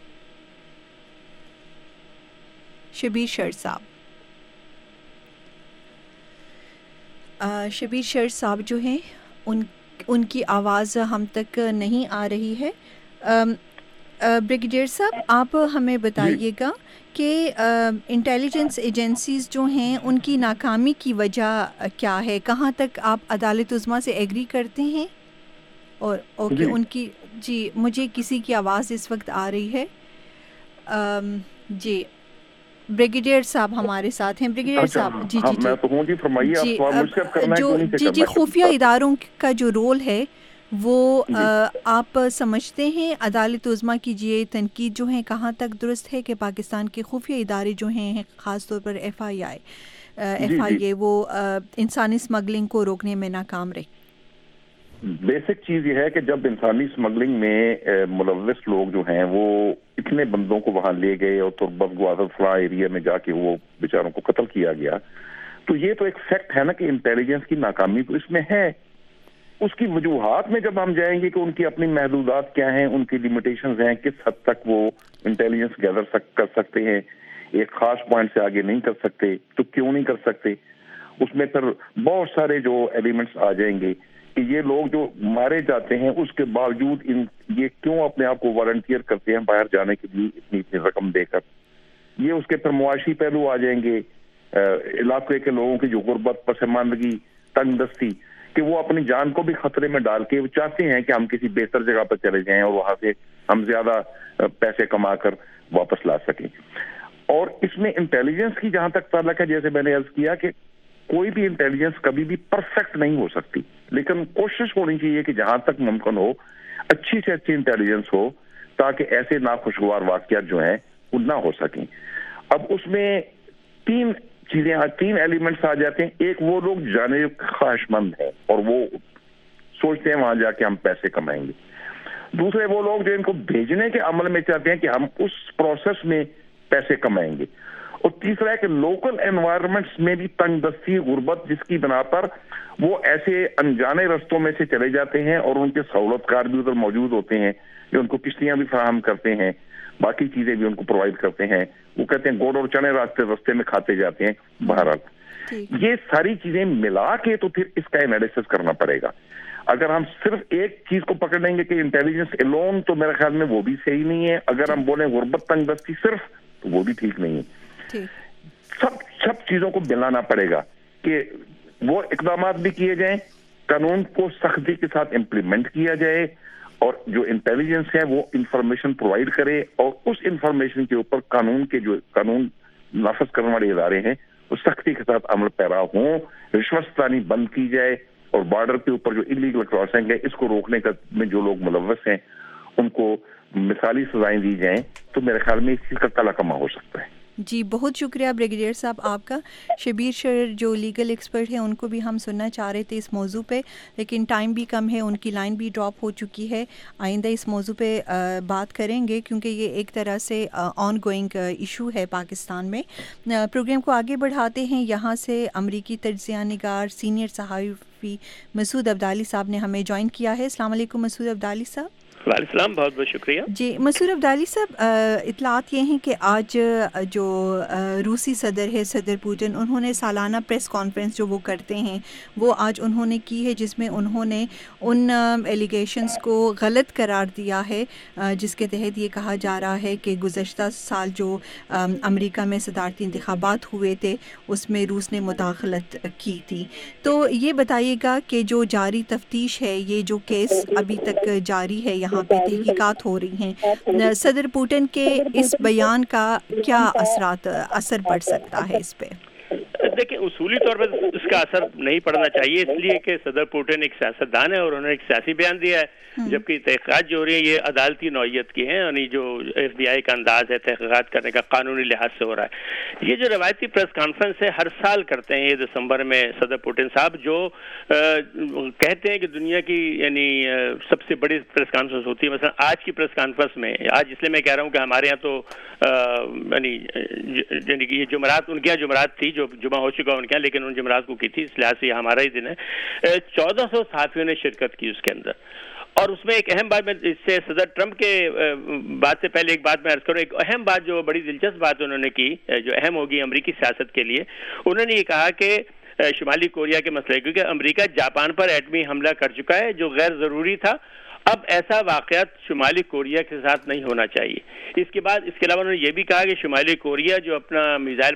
شبیر شیر صاحب شبیر شیر صاحب جو ہیں ان کی آواز ہم تک نہیں آ رہی ہے. بریگیڈیئر صاحب آپ ہمیں بتائیے گا کہ انٹیلیجنس ایجنسیز جو ہیں ان کی ناکامی کی وجہ کیا ہے؟ کہاں تک آپ عدالت عظمیٰ سے ایگری کرتے ہیں؟ اور اوکے ان کی جی مجھے کسی کی آواز اس وقت آ رہی ہے. جی بریگیڈیئر صاحب ہمارے ساتھ ہیں. بریگیڈیئر صاحب جی جی میں تو ہوں جی، فرمائیے آپ سوال مجھ سے کرنا ہے. جی خفیہ اداروں کا جو رول ہے وہ آپ سمجھتے ہیں عدالت عظمیٰ کی یہ تنقید جو ہیں کہاں تک درست ہے کہ پاکستان کے خفیہ ادارے جو ہیں خاص طور پر ایف آئی اے وہ انسانی اسمگلنگ کو روکنے میں ناکام رہے؟ بیسک چیز یہ ہے کہ جب انسانی اسمگلنگ میں ملوث لوگ جو ہیں وہ اتنے بندوں کو وہاں لے گئے اور تربت گوادر فلاں ایریا میں جا کے وہ بیچاروں کو قتل کیا گیا، تو یہ تو ایک فیکٹ ہے نا کہ انٹیلیجنس کی ناکامی تو اس میں ہے. اس کی وجوہات میں جب ہم جائیں گے کہ ان کی اپنی محدودات کیا ہیں، ان کی لیمیٹیشنز ہیں، کس حد تک وہ انٹیلیجنس گیدر کر سکتے ہیں، ایک خاص پوائنٹ سے آگے نہیں کر سکتے تو کیوں نہیں کر سکتے، اس میں پھر بہت سارے جو ایلیمنٹس آ جائیں گے کہ یہ لوگ جو مارے جاتے ہیں اس کے باوجود یہ کیوں اپنے آپ کو والنٹیئر کرتے ہیں باہر جانے کے لیے اتنی رقم دے کر. یہ اس کے پھر معاشی پہلو آ جائیں گے، علاقے کے لوگوں کی جو غربت، پسماندگی، تنگ دستی، کہ وہ اپنی جان کو بھی خطرے میں ڈال کے وہ چاہتے ہیں کہ ہم کسی بہتر جگہ پر چلے جائیں اور وہاں سے ہم زیادہ پیسے کما کر واپس لا سکیں. اور اس میں انٹیلیجنس کی جہاں تک تعلق ہے، جیسے میں نے عرض کیا کہ کوئی بھی انٹیلیجنس کبھی بھی پرفیکٹ نہیں ہو سکتی، لیکن کوشش ہونی چاہیے کہ جہاں تک ممکن ہو اچھی سے اچھی انٹیلیجنس ہو تاکہ ایسے ناخوشگوار واقعات جو ہیں وہ نہ ہو سکیں. اب اس میں تین ایلیمنٹس آ جاتے ہیں. ایک وہ لوگ جانے خواہش مند ہیں اور وہ سوچتے ہیں وہاں جا کے ہم پیسے کمائیں گے. دوسرے وہ لوگ جو ان کو بھیجنے کے عمل میں چاہتے ہیں کہ ہم اس پروسیس میں پیسے کمائیں گے. اور تیسرا ہے کہ لوکل انوائرمنٹس میں بھی تنگ دستی، غربت، جس کی بنا پر وہ ایسے انجانے رستوں میں سے چلے جاتے ہیں اور ان کے سہولت کار بھی ادھر موجود ہوتے ہیں جو ان کو کشتیاں بھی فراہم کرتے ہیں، باقی چیزیں بھی ان کو پرووائڈ کرتے ہیں. وہ کہتے ہیں گوڑ اور چنے راستے میں کھاتے جاتے ہیں. بہرحال یہ ساری چیزیں ملا کے تو پھر اس کا انالیسس کرنا پڑے گا. اگر ہم صرف ایک چیز کو پکڑ لیں گے کہ انٹیلیجنس الون، تو میرے خیال میں وہ بھی صحیح نہیں ہے. اگر ہم بولیں غربت، تنگ دستی صرف، تو وہ بھی ٹھیک نہیں ہے. سب چیزوں کو ملانا پڑے گا کہ وہ اقدامات بھی کیے جائیں، قانون کو سختی کے ساتھ امپلیمنٹ کیا جائے، اور جو انٹیلیجنس ہے وہ انفارمیشن پرووائڈ کرے، اور اس انفارمیشن کے اوپر قانون نافذ کرنے والے ادارے ہیں وہ سختی کے ساتھ عمل پیرا ہوں. رشوت ستانی بند کی جائے، اور بارڈر کے اوپر جو انلیگل کراسنگ ہے اس کو روکنے میں جو لوگ ملوث ہیں ان کو مثالی سزائیں دی جائیں، تو میرے خیال میں اس چیز کا کلا کما ہو سکتا ہے. جی بہت شکریہ بریگیڈیئر صاحب آپ کا. شبیر شر جو لیگل ایکسپرٹ ہیں ان کو بھی ہم سننا چاہ رہے تھے اس موضوع پہ، لیکن ٹائم بھی کم ہے، ان کی لائن بھی ڈراپ ہو چکی ہے. آئندہ اس موضوع پہ بات کریں گے کیونکہ یہ ایک طرح سے آن گوئنگ ایشو ہے پاکستان میں. پروگرام کو آگے بڑھاتے ہیں. یہاں سے امریکی تجزیہ نگار سینئر صحافی مسعود عبدالی صاحب نے ہمیں جوائن کیا ہے. السلام علیکم مسعود عبدالی صاحب. وعلیکم السلام، بہت بہت شکریہ. جی مسعود عبدالی صاحب، اطلاعات یہ ہیں کہ آج جو روسی صدر ہے صدر پوٹن، انہوں نے سالانہ پریس کانفرنس جو وہ کرتے ہیں وہ آج انہوں نے کی ہے، جس میں انہوں نے ان ایلیگیشنز کو غلط قرار دیا ہے جس کے تحت یہ کہا جا رہا ہے کہ گزشتہ سال جو امریکہ میں صدارتی انتخابات ہوئے تھے اس میں روس نے مداخلت کی تھی. تو یہ بتائیے گا کہ جو جاری تفتیش ہے، یہ جو کیس ابھی تک جاری ہے، یہاں پہ تحقیقات ہو رہی ہیں، صدر پوٹن کے اس بیان کا کیا اثر پڑ سکتا ہے اس پہ؟ دیکھیں، اصولی طور پر اس کا اثر نہیں پڑنا چاہیے، اس لیے کہ صدر پوٹن ایک سیاستدان ہے اور انہوں نے ایک سیاسی بیان دیا ہے، جبکہ تحقیقات جو ہو رہی ہیں یہ عدالتی نوعیت کی ہیں، یعنی جو ایف بی آئی کا انداز ہے تحقیقات کرنے کا قانونی لحاظ سے ہو رہا ہے. یہ جو روایتی پریس کانفرنس ہے ہر سال کرتے ہیں یہ دسمبر میں صدر پوٹن صاحب، جو کہتے ہیں کہ دنیا کی یعنی سب سے بڑی پریس کانفرنس ہوتی ہے. مثلا آج کی پریس کانفرنس میں، آج اس لیے میں کہہ رہا ہوں کہ ہمارے یہاں تو یعنی یہ جمعرات ان کے یہاں جمعرات تھی، جو جمعہ ہو چکا ان کے یہاں، لیکن ان جمعرات کو کی تھی، اس لحاظ سے ہمارا ہی دن ہے. 1400 صحافیوں نے شرکت کی اس کے اندر. اور اس میں ایک اہم بات، میں اس سے صدر ٹرمپ کے بات سے پہلے ایک بات میں عرض کروں، ایک اہم بات جو بڑی دلچسپ بات انہوں نے کی، جو اہم ہوگی امریکی سیاست کے لیے، انہوں نے یہ کہا کہ شمالی کوریا کے مسئلے، کیونکہ امریکہ جاپان پر ایٹمی حملہ کر چکا ہے جو غیر ضروری تھا، اب ایسا واقعات شمالی کوریا کے ساتھ نہیں ہونا چاہیے. اس کے علاوہ انہوں نے یہ بھی کہا کہ شمالی کوریا جو اپنا میزائل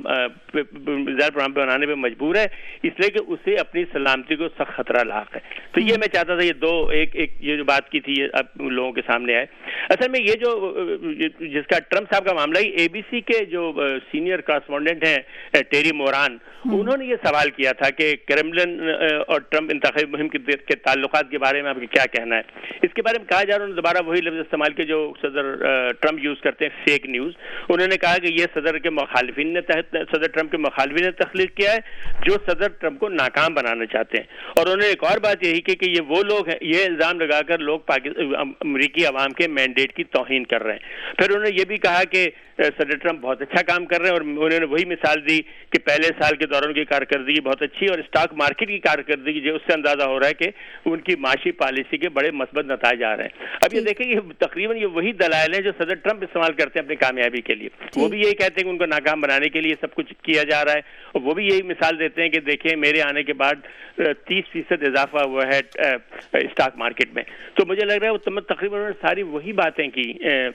پروگرام بنانے پہ مجبور ہے اس لیے کہ اسے اپنی سلامتی کو سخت خطرہ لاحق ہے. تو یہ میں چاہتا تھا یہ جو بات کی تھی یہ اب لوگوں کے سامنے آئے. اصل میں یہ جو جس کا ٹرمپ صاحب کا معاملہ ہے, اے بی سی کے جو سینئر کارسپونڈنٹ ہیں ٹیری موران, انہوں نے یہ سوال کیا تھا کہ کریملن اور ٹرمپ انتخابی مہم کے تعلقات کے بارے میں آپ کیا کہنا ہے. اس کے بارے میں کہا جا رہا ہے, دوبارہ وہی لفظ استعمال کے جو صدر ٹرمپ یوز کرتے ہیں, فیک نیوز. انہوں نے کہا کہ یہ صدر ٹرمپ کے مخالفین نے تخلیق کیا ہے جو صدر ٹرمپ کو ناکام بنانا چاہتے ہیں. اور انہوں نے ایک اور بات یہی کی کہ یہ وہ لوگ ہیں, یہ الزام لگا کر لوگ امریکی عوام کے مینڈیٹ کی توہین کر رہے ہیں. پھر انہوں نے یہ بھی کہا کہ صدر ٹرمپ بہت اچھا کام کر رہے ہیں, اور انہوں نے وہی مثال دی کہ پہلے سال کے دوران کی کارکردگی بہت اچھی اور اسٹاک مارکیٹ کی کارکردگی جو اس سے اندازہ ہو رہا ہے کہ ان کی معاشی پالیسی کے بڑے مثبت نتائج آ رہے ہیں. اب یہ دیکھیں یہ تقریباً یہ وہی دلائل ہیں جو صدر ٹرمپ استعمال کرتے ہیں اپنی کامیابی کے لیے. وہ بھی یہی کہتے ہیں کہ ان کو ناکام بنانے کے لیے سب کچھ کیا جا رہا ہے, اور وہ بھی یہی مثال دیتے ہیں کہ دیکھیں میرے آنے کے بعد 30% اضافہ ہوا ہے اسٹاک مارکیٹ میں. تو مجھے لگ رہا ہے وہ تقریباً انہوں نے ساری وہی باتیں کی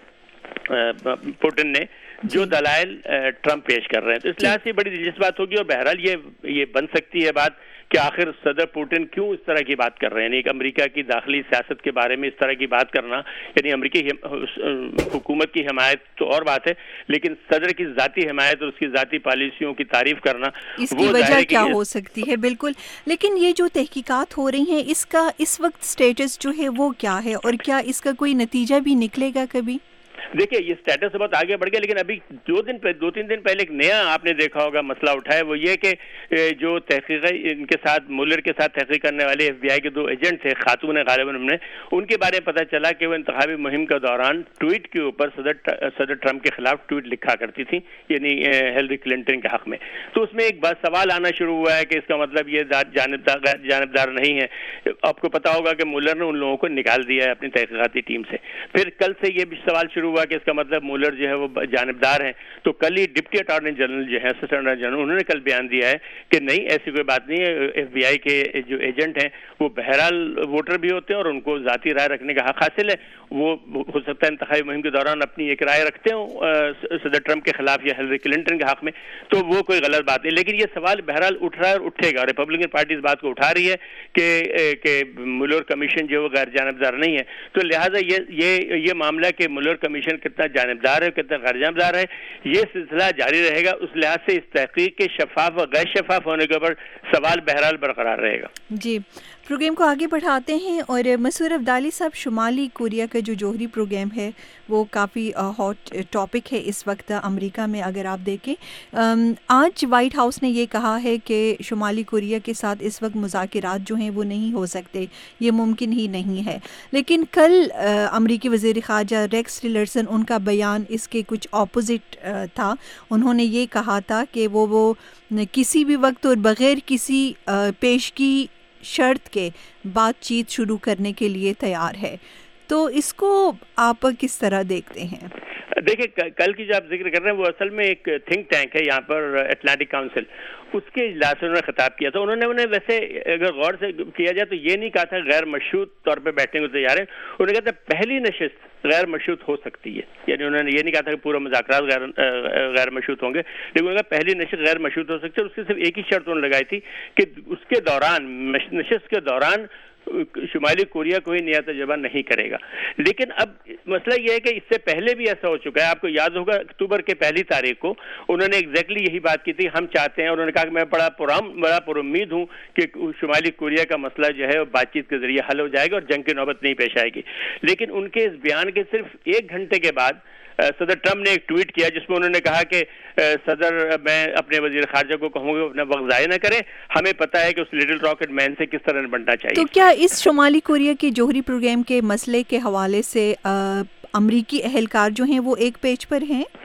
پوٹن نے جو دلائل ٹرمپ پیش کر رہے ہیں. تو اس لحاظ سے بڑی دلچسپ بات ہوگی, اور بہرحال یہ بن سکتی ہے بات کہ آخر صدر پوٹن کیوں اس طرح کی بات کر رہے ہیں. یعنی ایک امریکہ کی داخلی سیاست کے بارے میں اس طرح کی بات کرنا, یعنی امریکی حکومت کی حمایت تو اور بات ہے, لیکن صدر کی ذاتی حمایت اور اس کی ذاتی پالیسیوں کی تعریف کرنا, اس کی وجہ کیا ہو سکتی ہے. بالکل, لیکن یہ جو تحقیقات ہو رہی ہیں اس کا اس وقت سٹیٹس جو ہے وہ کیا ہے, اور کیا اس کا کوئی نتیجہ بھی نکلے گا کبھی؟ دیکھیں یہ اسٹیٹس بہت آگے بڑھ گیا, لیکن ابھی 2-3 دن پہلے ایک نیا آپ نے دیکھا ہوگا مسئلہ اٹھا ہے, وہ یہ کہ جو تحقیق ان کے ساتھ مولر کے ساتھ تحقیق کرنے والے ایف بی آئی کے 2 ایجنٹ تھے, خاتون غالباً ان کے بارے میں پتہ چلا کہ وہ انتخابی مہم کے دوران ٹویٹ کے اوپر صدر ٹرمپ کے خلاف ٹویٹ لکھا کرتی تھی, یعنی ہیلری کلنٹن کے حق میں. تو اس میں ایک بات سوال آنا شروع ہوا ہے کہ اس کا مطلب یہ جانبدار نہیں ہے. آپ کو پتا ہوگا کہ مولر نے ان لوگوں کو نکال دیا ہے اپنی تحقیقاتی ٹیم سے. پھر کل سے یہ بھی سوال شروع ہوا کہ اس کا مطلب مولر جو ہے وہ جانبدار ہیں. تو کل ہی ڈپٹی اٹارنی جنرل جو ہے اسسٹنٹ اٹارنی جنرل, انہوں نے کل بیان دیا ہے کہ نہیں ایسی کوئی بات نہیں ہے, ایف بی آئی کے جو ایجنٹ ہیں وہ بہرحال ووٹر بھی ہوتے ہیں اور ان کو ذاتی رائے رکھنے کا حق حاصل ہے. وہ ہو سکتا ہے انتخابی مہم کے دوران اپنی ایک رائے رکھتے ہوں صدر ٹرمپ کے خلاف یا ہیلری کلنٹن کے حق میں, تو وہ کوئی غلط بات نہیں. لیکن یہ سوال بہرحال اٹھ رہا ہے اور اٹھے گا. ریپبلکن پارٹی اس بات کو اٹھا رہی ہے کہ مولر کمیشن جو غیر جانبدار نہیں ہے. تو لہٰذا یہ معاملہ کہ مولر کمیشن کتنا جانبدار ہے کتنا غیر جانبدار ہے, یہ سلسلہ جاری رہے گا. اس لحاظ سے اس تحقیق کے شفاف و غیر شفاف ہونے کے اوپر سوال بہرحال برقرار رہے گا. جی, پروگرام کو آگے بڑھاتے ہیں. اور مسرور عبدالی صاحب, شمالی کوریا کا جو جوہری پروگرام ہے وہ کافی ہاٹ ٹاپک ہے اس وقت امریکہ میں. اگر آپ دیکھیں آج وائٹ ہاؤس نے یہ کہا ہے کہ شمالی کوریا کے ساتھ اس وقت مذاکرات جو ہیں وہ نہیں ہو سکتے, یہ ممکن ہی نہیں ہے. لیکن کل امریکی وزیر خارجہ ریکس ٹیلرسن, ان کا بیان اس کے کچھ اپوزٹ تھا. انہوں نے یہ کہا تھا کہ وہ کسی بھی وقت اور بغیر کسی پیشگی شرط کے بات چیت شروع کرنے کے لیے تیار ہے. تو اس کو آپ کس طرح دیکھتے ہیں؟ دیکھیں کل کی جو آپ ذکر کر رہے ہیں وہ اصل میں ایک تھنک ٹینک ہے یہاں پر, اٹلانٹک کاؤنسل, اس کے اجلاس سے انہوں نے خطاب کیا تھا. انہوں نے ویسے اگر غور سے کیا جائے تو یہ نہیں کہا تھا غیر مشروط طور پہ بیٹھنے کو تیار ہے. انہوں نے کہا تھا پہلی نشست غیر مشروط ہو سکتی ہے, یعنی انہوں نے یہ نہیں کہا تھا کہ پورا مذاکرات غیر مشروط ہوں گے, لیکن انہوں نے کہا پہلی نشست غیر مشروط ہو سکتی ہے. اور اس کی صرف ایک ہی شرط انہوں نے لگائی تھی کہ اس کے دوران, نشست کے دوران شمالی کوریا کوئی نیا تجربہ نہیں کرے گا. لیکن اب مسئلہ یہ ہے کہ اس سے پہلے بھی ایسا ہو چکا ہے. آپ کو یاد ہوگا اکتوبر کے 1 تاریخ کو انہوں نے ایگزیکٹلی یہی بات کی تھی, ہم چاہتے ہیں, اور انہوں نے کہا کہ میں بڑا پر امید ہوں کہ شمالی کوریا کا مسئلہ جو ہے بات چیت کے ذریعے حل ہو جائے گا اور جنگ کی نوبت نہیں پیش آئے گی. لیکن ان کے اس بیان کے صرف 1 گھنٹے کے بعد صدر ٹرمپ نے ایک ٹویٹ کیا جس میں انہوں نے کہا کہ صدر, میں اپنے وزیر خارجہ کو کہوں گا اپنا وقت ضائع نہ کریں, ہمیں پتہ ہے کہ اس لٹل راکٹ مین سے کس طرح نپٹنا چاہیے. تو کیا اس شمالی کوریا کے جوہری پروگرام کے مسئلے کے حوالے سے امریکی اہلکار جو ہیں وہ ایک پیج پر ہیں؟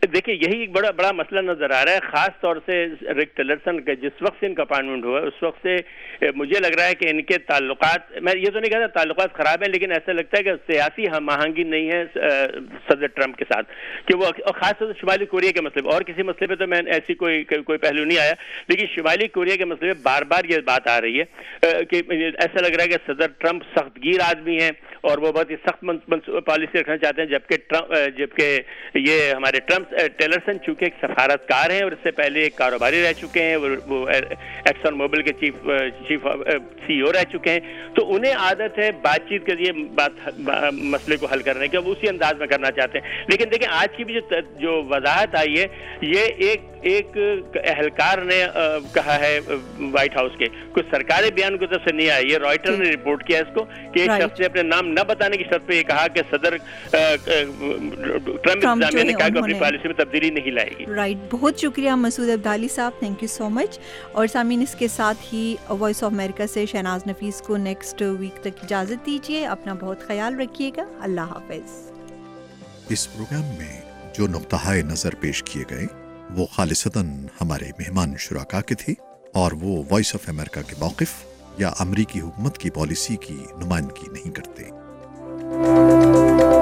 دیکھیں یہی ایک بڑا مسئلہ نظر آ رہا ہے، خاص طور سے ریک ٹیلرسن کا جس وقت سے ان کا اپائنٹمنٹ ہوا اس وقت سے مجھے لگ رہا ہے کہ ان کے تعلقات، میں یہ تو نہیں کہتا تعلقات خراب ہیں، لیکن ایسا لگتا ہے کہ سیاسی ہم آہنگی نہیں ہے صدر ٹرمپ کے ساتھ، کہ وہ خاص طور سے شمالی کوریا کے مسئلے پہ، اور کسی مسئلے پہ تو میں ایسی کوئی پہلو نہیں آیا، لیکن شمالی کوریا کے مسئلے پہ بار بار یہ بات آ رہی ہے کہ ایسا لگ رہا ہے کہ صدر ٹرمپ سخت گیر آدمی ہیں اور وہ بہت ہی سخت پالیسی رکھنا چاہتے ہیں، جبکہ یہ ہمارے ٹیلرسن چونکہ ایک سفارتکار ہیں اور اس سے پہلے ایک کاروباری رہ چکے ہیں، وہ ایکسن موبل کے چیف سی او رہ چکے ہیں، تو انہیں عادت ہے بات چیت کے ذریعے مسئلے کو حل کرنے کے، وہ اسی انداز میں کرنا چاہتے ہیں۔ لیکن دیکھیں آج کی بھی جو وضاحت آئی ہے، یہ ایک اہلکار نے کہا ہے وائٹ ہاؤس کے، کچھ سرکاری بیان کی طرف سے نہیں آیا، یہ رائٹر نے رپورٹ کیا اس کو کہ ایک شخص نے اپنے نام نہ بتانے کی شرط پہ یہ کہا کہ صدر ٹرمپ انتظامیہ نے کہا کہ اپنی پالیسی میں تبدیلی نہیں لائے گی۔ رائٹ، بہت شکریہ مسعود عبدالی صاحب، تھینک یو سو مچ۔ اور سامعین اس کے ساتھ ہی وائس آف امریکہ سے شہناز نفیس کو نیکسٹ ویک تک اجازت دیجیے، اپنا بہت خیال رکھیے گا، اللہ حافظ۔ اس پروگرام میں جو نقطہ نظر پیش کیے گئے وہ خالصتاً ہمارے مہمان شرکا کے تھے اور وہ وائس آف امریکہ کے موقف یا امریکی حکومت کی پالیسی کی نمائندگی نہیں کرتے۔